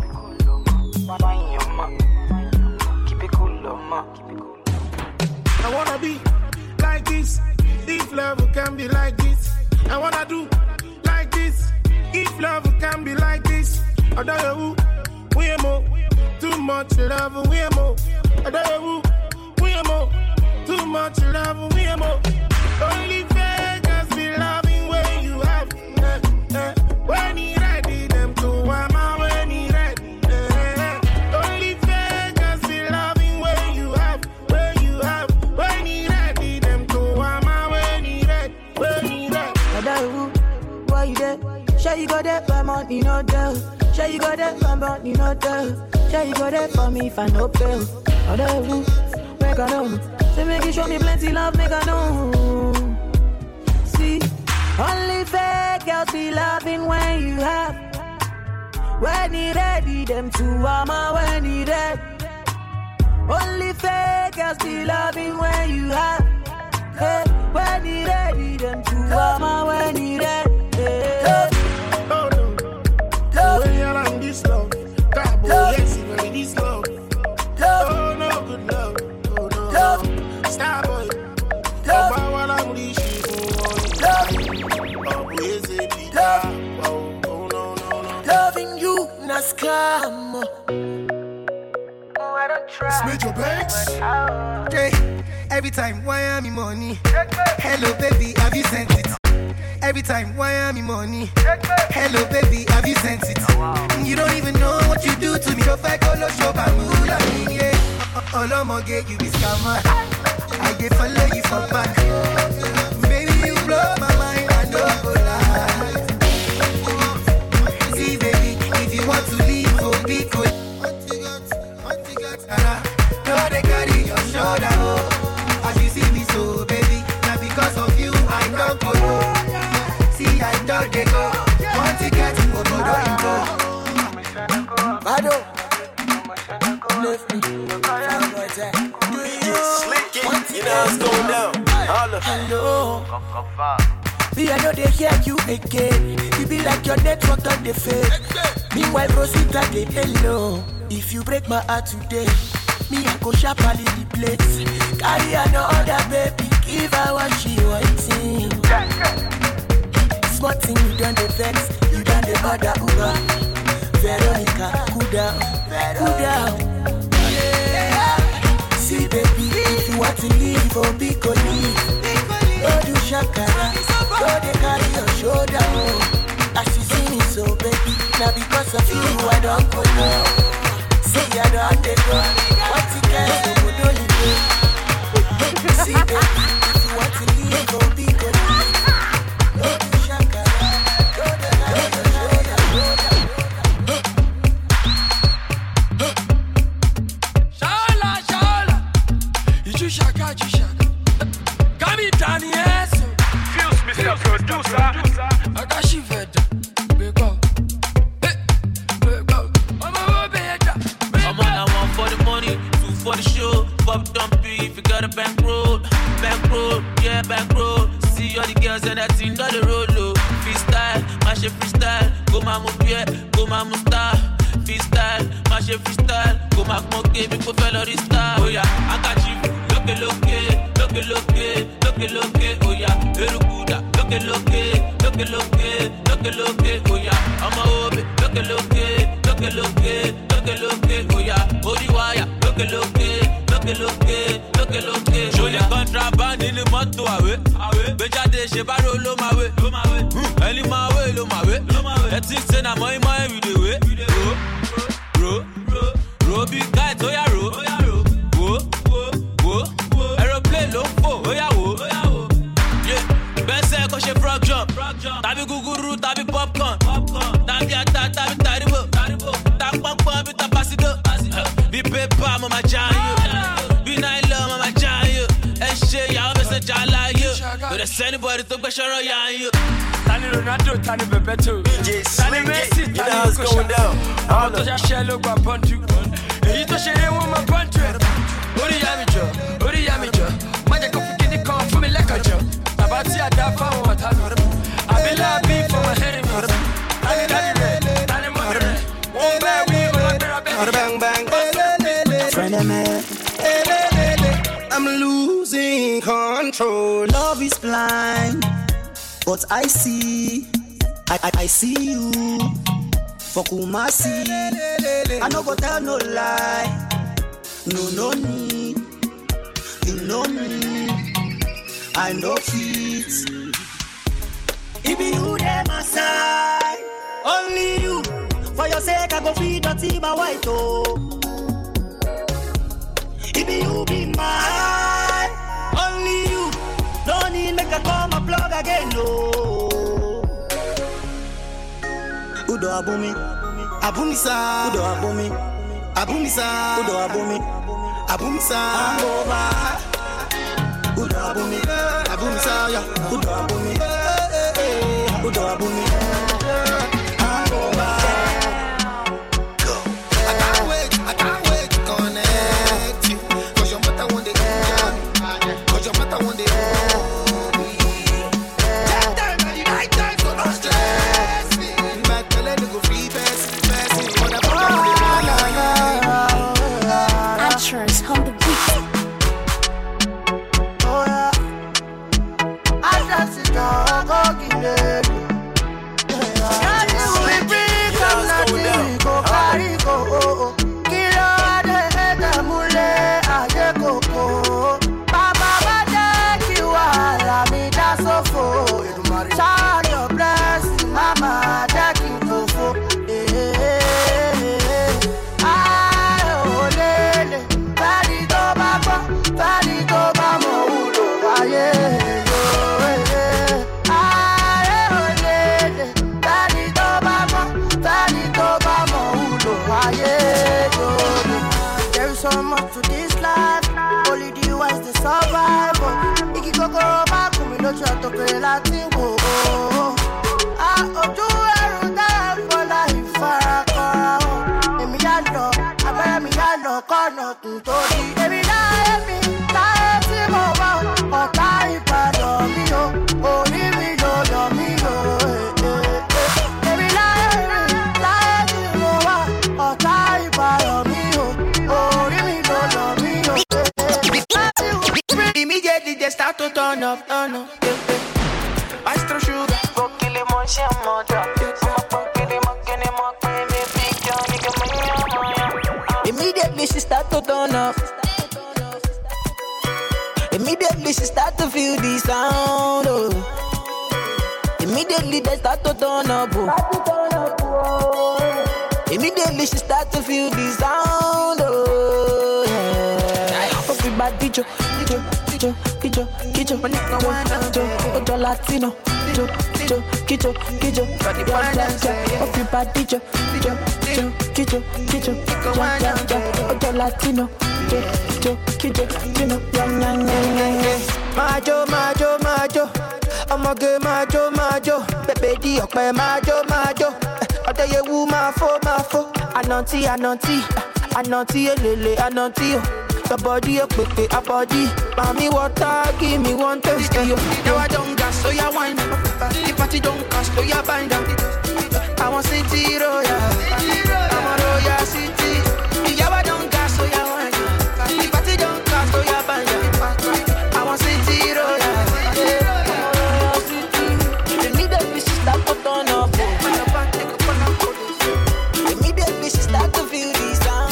Keep it cool, ma. I wanna be like this. If love can be like this, I wanna do like this. If love can be like this, I don't know we more. Too much love, we more. I don't know we more. Too much love, we more. Only fakers be loving when you have. When he ready, them to wama when he ready. Only fakers be loving when you have. When he ready, them to wama when he ready. Why you there? Sure you got that for money, no doubt. Sure you got that for money, no doubt. Sure you got that for me if I no bill. Other who, make I know. So make you show me plenty love, make I know. See, only fake girls be loving when you have. When he ready, them two ama when he ready. Only fake girls be loving when you have. Hey, when he ready, them two ama when he ready. Hey. Oh no, love. When you're on this love, God boy, yes, you really this love. Oh no, good love. Oh no, love. Star boy, love. Oh, while I'm this shit, love. Oh, is it love? Oh no. Loving you, na scam. Smith your banks. Okay. Every time, why am I money? Hello, baby, have you sent it? Every time, why am I money? Hello, baby, have you sent it? You don't even know what you do to me. So if I call show Bamula, yeah. All I'm gonna get you is scammer. I get follow you for back. Baby, you blow my mind, I don't go lie. See, baby, if you want to leave, go be good. No, they carry your shoulder, oh. As you see me so, baby, now because of you, I don't go. See, I don't they go. Want to get to go, don't go. Bado. Left me. Slick it, you know it's going down. Holla. Hello. Me, I know they hear you again. You be like your network on the fake. Meanwhile, Rosita, they hello. If you break my heart today, me, I go sharply the place. Carry another baby, give her what she waiting. Small thing, you done the vex, you done the bother Uber. Veronica, cool down, cool down. Yeah. See, baby, if you want to leave, oh, be go leave. Go do shakara, go they carry your shoulder. Oh. As you see me so, baby, now because of you, I don't go now. See, I don't take go. What you can do, go do you. See, baby, if you want to leave, oh, be go leave. Go do shakara, go they carry your shoulder. Shala, you shaka. Come in, Daniel. Feels myself, producer. I got she fed. Wake up. I'm on that one for the money, two for the show. Pop dumpy, if you got a bankroll, yeah, bankroll. See all the girls and that thing on the road, low. Freestyle, mash it freestyle. Go my move, yeah, go my move star. Freestyle, mash it freestyle. Go my smoke, baby, go fellow this star. Oh yeah, I got you. Look, oh yeah, very good. Look, oh yeah, I'm a hobby. Look, oh yeah, body wire. Look. Show the contraband in the motor away. Beja de she baro lo my way. Any my way. That thing say na my with the way. Ro, big guy, oh yeah, ro. Aeroplane low for, oh yeah, yeah. Best say cause she frog jump. Tabi guguru, tabi popcorn. Tabi ata, tabi taribo. Tak pop, bita pasido. Be paper, mama giant. Be nylon, mama giant. And shit, y'all miss a jar like you. But there's anybody to question on you. Tani Ronaldo, Tani Bebeto. Tani Messi, you know how it's going down. I'm to just share look up on you. You to share one my country. Ori Yamijo. Manja Kofiki come for me like a job. Abati Adafa, what I know. I be laughing for my enemy. I'm losing control. Love is blind, but I see. I see you. For Kumasi, I no go tell no lie. No need. You know me. I know it. It be you there my side. Only you. For your sake I go feed dirty my white oh. It be you be mine. Only you. Don't need make a call my plug again no. Udo abumi. Abumisa. Udo abumi. Abumisa. Udo abumi. Abumisa. Over. Udo abumi. Abumisa ya. Udo abumi. Udo abumi. I can't wait to connect you. Cause your mother one day enjoy me. Cause your mother one day hold me. That time and the night time, so don't stress me. My tell you go free best. Actress on the beat. Oh yeah. I just sit down, go give it. to this life. Only the wise to survive. Iki koko back me no try to play Latin. Ah, do every time for life. Emi ya lo, abẹ́ mi ya lo, kọ́nà tún tó di. Emi láyé mi, láyé tí mo wá, ọ̀tá ìbàdàn mi o, orí mi ló yọ mí o. Emi láyé mi, láyé tí mo wá, ọ̀tá ìbàdàn mi o, orí mi ló yọ mí o. Immediately they start to turn up, Maestro Sugar, go kill him on sham moja. Immediately she start to turn up. Immediately she start to feel the sound. Oh. Immediately they start to turn up. Oh. Immediately she start to feel the sound. Oh. Yeah. Everybody jo, Ojo Latino, Kijo. Everybody jo, Ojo Latino, Kijo. Majo. Ọmọge majo. Bébé di ọ̀pẹ majo. Ọ̀dẹ̀yẹwù máa fó. Ànàntí elele ànàntí o. Your body a quick a body. Mommy water, give me one taste. Now I don't gas, so ya wine. The party don't cost, so ya bind up. I want city royal. I'm a royal city. Yeah, I don't gas, so ya wine. The party don't cost, so ya bind up. I want city royal. Immediately she start to turn up. Immediately she start to feel the sound.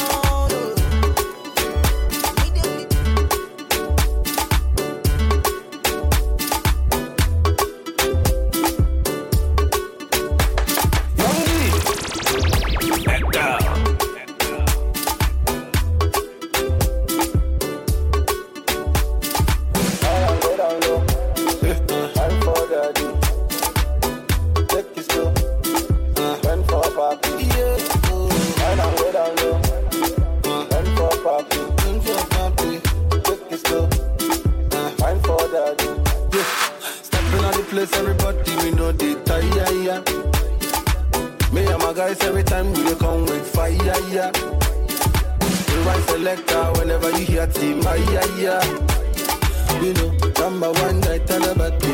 Everybody we know they tire. Me and my guys every time we come with fire. We ride selector whenever you hear team yeah. You know, number one guy tell about me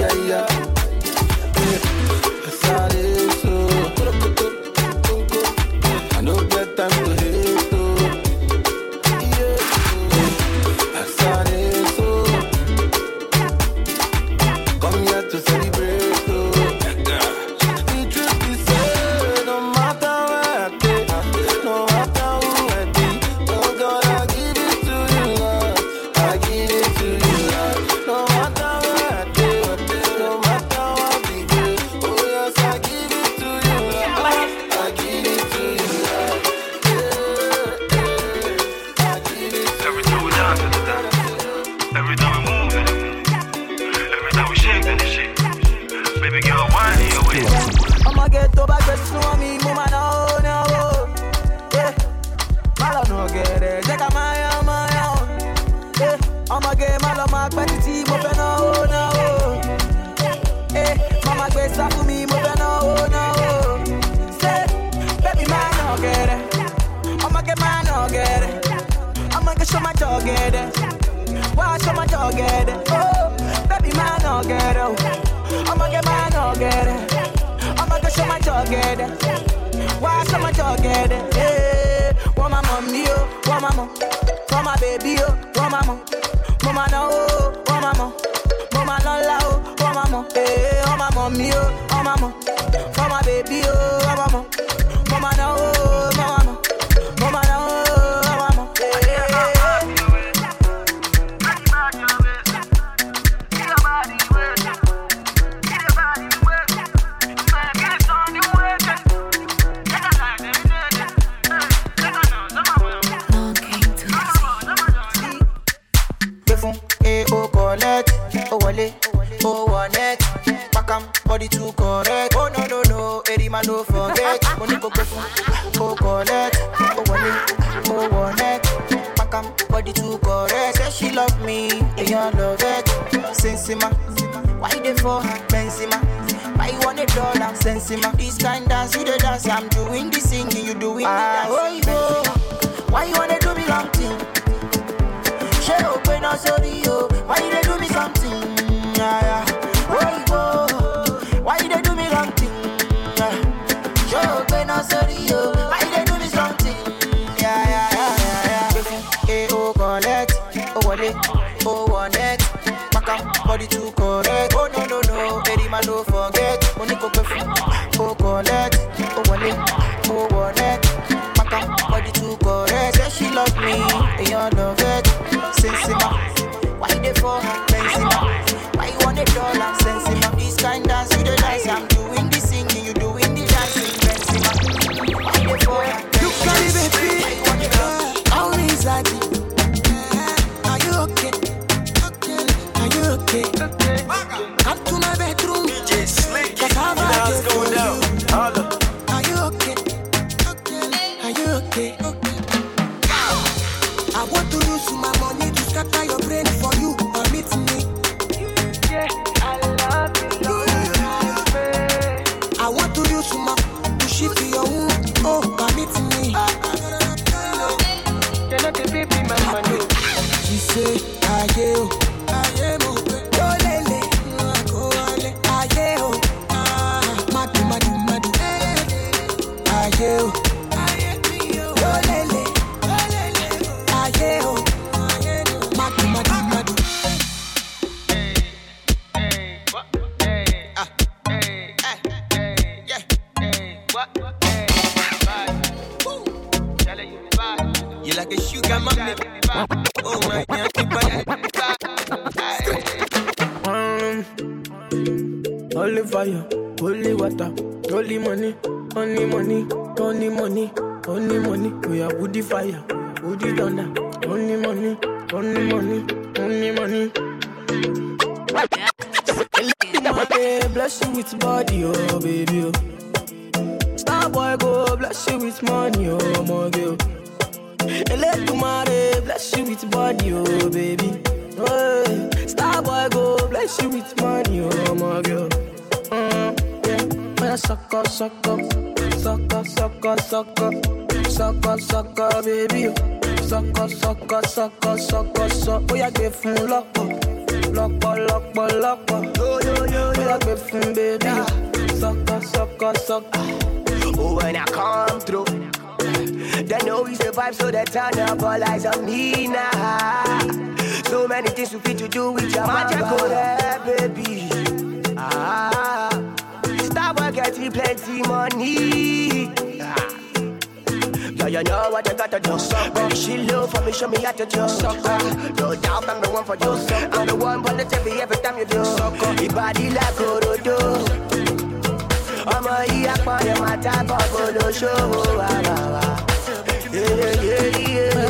I no get time to hate to celebrate, the truth is said, no matter where I take, no matter who I be, oh God, I give it to you, Lord, I give it to you, Lord. No matter where I take, no matter what we do, oh yes, I give it to you, Lord, I give it to you, Lord. I give it to you. Every time we dance, every time we move, every time we shake that shit. Baby girl, wine in your way. I'ma get to back with me, mama no. Yeah, malo no get it. Check out my yeah, I'ma get malo my quantity, mo fe no. Yeah, mama get stuff for me, mo fe no. Say, baby man no get it. I'ma get man no get it. I'ma get show my dog get it. Why show my dog get it? Oh, baby man no get it. I'ma get mine, I'll get it. I'ma go show my dog get it. Why show my dog get it? Hey, want my mommy, oh, want my mom. Want my baby, oh, want my mom. Mama no, oh, want my mom. Mama no la, oh, want my mom. Hey, want my mommy, oh, want my mom. Want my baby, oh, want my mom. Mama no, oh, want my mom. Mama no, oh, want my mom. Body too correct. Oh no, Eddie man no forget. Money go go, oh collect, oh one it, pack 'em. Benzema. Why they for Benzema? Why you want $1 Sensima? This kind dance, you the dance. I'm doing the singing, you doing the dance. Why you wanna do me long thing? She open up sorry yo. Why you they do me something? Why you they do me long thing? She open up sorry yo. Why you they do me something? Oh collect, oh wallet, oh one net. Body too correct. Oh no, Eddie man don't forget. Money go oh collect, oh wallet, oh one net. Body too correct. Say she love me, and you love it. Sensima, why they for Benzema? Why you want $1 Sensima? This kind dance, you the dance. I'm doing the singing, you doing the dancing. Benzema, why they for Benzema? You carry baby, how is that? Are you okay? Okay. Come to my bedroom. Just slick. Let's go down. Are you okay? Are you okay? I want to use my money to scatter your brain for you. Permit me. Yeah, I love you. I want to use my to shift your womb. Oh, permit me. You're not the baby, my money. She say, I am. You like a sugar mommy. Oh my God, keep Holy fire, holy water, holy money, only money, only money, only money. We are woody fire, woody thunder, only money, only money, only money. Bless you with body, oh baby. Oh. Star boy go bless you with money, oh my girl. Let tomorrow bless you with body, oh baby. Oh, star boy go bless you with money, oh my girl. Yeah, when I suck up, baby. Suck up. Oh, yeah, give from lock up. Oh, yeah, give from baby. Suck up. Oh, when I come through, they know we survive, so they turn up all eyes on me now. So many things we fit to do with your magic, baby. Stop getting plenty money. Yeah, you know what you gotta do. Baby, she love for me, show me how to do. No doubt I'm the one for you. I'm the one for the TV every time you do. Your body like Orodo. I'm a yakman, my type of photo show. Yeah.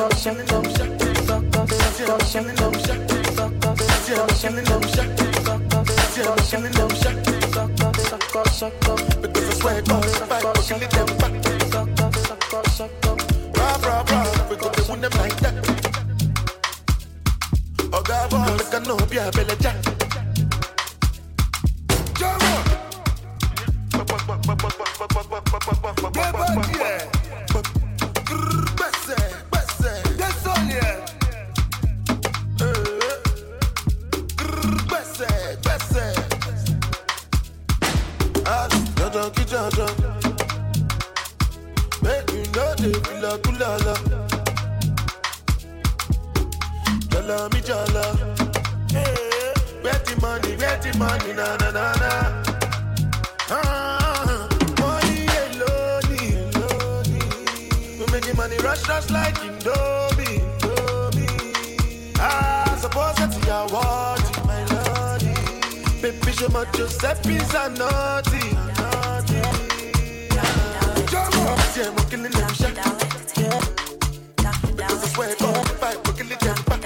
Because I swear God, fight for killing them back. Rah, because they want them like that. Oh God, look, I know, be a belly jack. Make you know they feel like kulala. Jala mi jala. Where the money, na. Money alone. We making money rush like Indomie. I suppose that's your word, my lordy. Baby, show my Giuseppe's a naughty. Yeah, we're killing them shit. Because I swear God, fight, we're killing them back.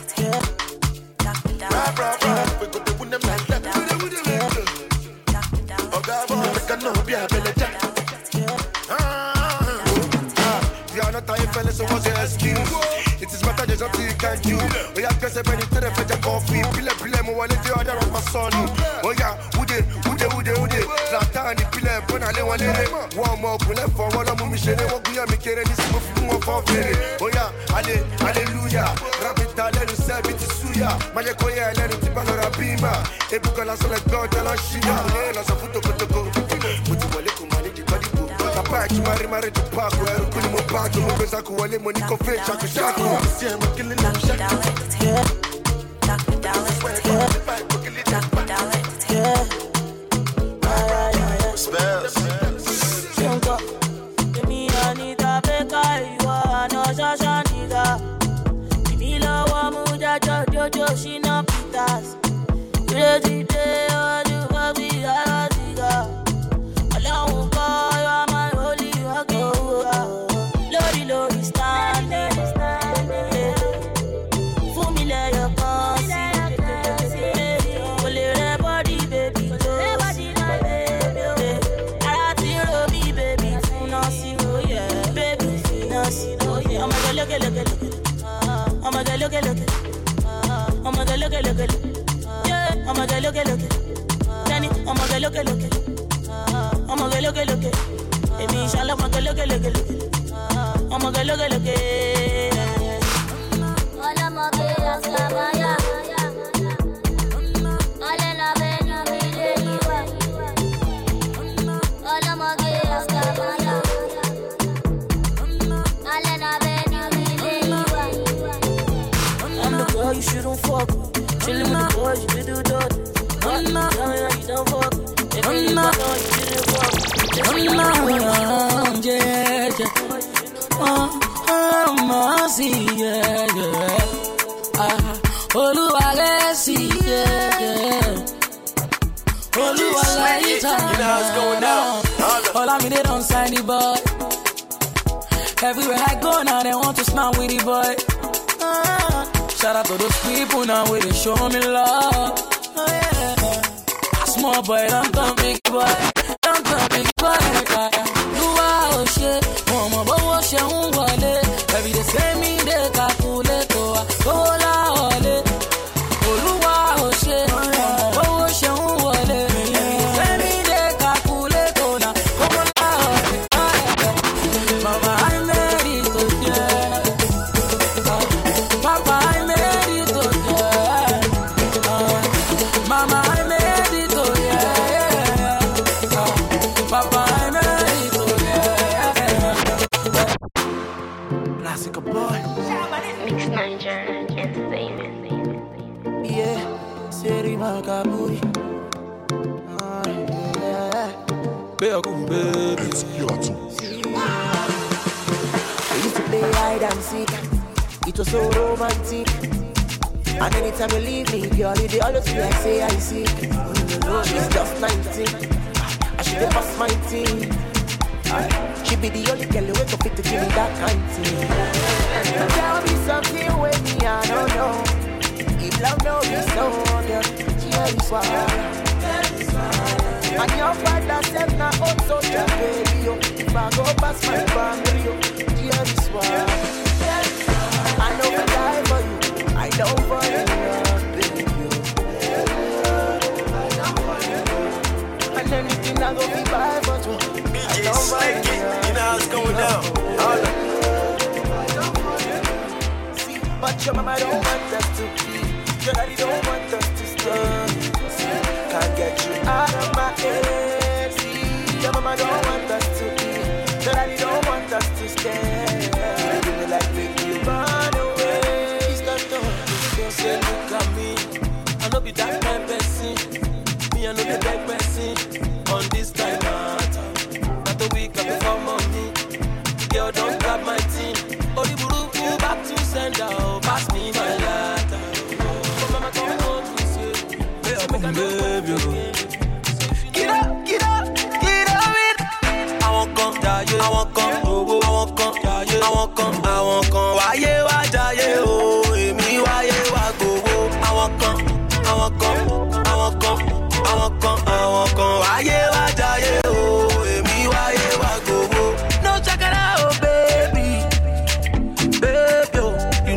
Rah, we go to win them like that. Oh God, boy, I know, be a belly jack. You're not a fellas, so what's your excuse? It is matter there's nothing you can do. Oh yeah, cause everybody to the fetch a coffee. Pile mo wale the other of my son. Oh yeah, ude. Zlatan the pile pon ale wale. One more pule for one of me share. Wo guya mi kere ni sibo fi mo for fere. Oh yeah, hallelujah. Rapita let us serve it suya. Maje koye let it tipa no rapima. Ebuka la so let God tell us shia. La so futo kotoko. Muti wale kumani di body go. Papa ki mari to park where kuni mo park mo pesa ku wale money ko fe chaku. See I'm killing them shit. Spells. Me Anita Beka, you are no Shasha nigga. Me love Muja Jojo, she no pitas. You day, oh, you fuck me, I got alone, boy, you are my holy okay. Lodi, standing. For me, let your You shouldn't fuck with. Chillin' with the boys, you should do that. Tell me how you don't fuck with. If you fuck on, you shouldn't fuck All I mean, they don't sign the boy. Everywhere I go now, they want to smile with the boy. Shout out to those people now where they show me love. Oh yeah. A small boy, don't come big boy. Don't come big boy. You are oh shit. Mama, but what's your own wallet? Every day say me they calculate. Oh la ole. Oh you are oh shit. Mama, but what's your own wallet? Every day say me they calculate. Oh la ole. Mama, I made it to yeah. Papa, I made it to yeah. Mama, I made it to yeah. Papa, I made it to yeah. Classic boy. Mix Nigeria Entertainment. Yeah, Seri Makaburi. Baby, it's your turn. We used to play hide and seek. It was so romantic. And anytime you leave me, girl, they always feel like say I see. She's just 19. I should have passed my team. She be the only girl who wake up fit to give me that kind of thing. Tell me something with me, I don't know. If love no be so, girl, cheers why. And your father said now also the baby, if I go past my boundary, cheers why. I know I die for you, I don't fall in love, baby. And anything I go be by for you. BJ Snake, you know how it's going down. But your mama don't want us to be. Your daddy don't want us to stay. Can't get you out of my head. See, your mama don't want us to be. Your daddy don't want us to stay. You me like make you run away. It's not done. Say look at me, I know be that kind of person. Me I know the bad person. On this time out, not a week before mommy. Girl don't grab my team. Ori buruku back to send out. Pass me my lighter. Oh mama come home to say, baby. Get up with. I won't come, yeah. I won't come, I won't come, yeah. I won't come. Why you jaye oh, me why you go? I won't come. Why you jaye oh, me why you go? No chakara oh baby, oh. You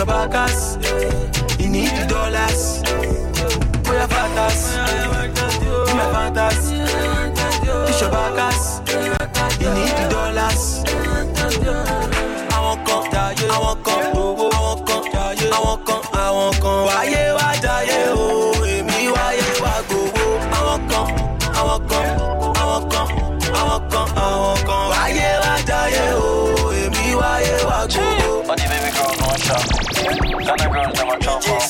your backers. You need the dollars. For your fantas. For my fantas. It's your backers. You need the dollars. I won't come, I won't come, I won't come, I won't come, I won't come. Why you are dying? Oh, me, why you are go? I won't come, I won't come, I won't come, I won't come, I won't come. Why you are dying? Oh, me, why you are go? Funny baby girl, no shop. Ghana girls never chop off.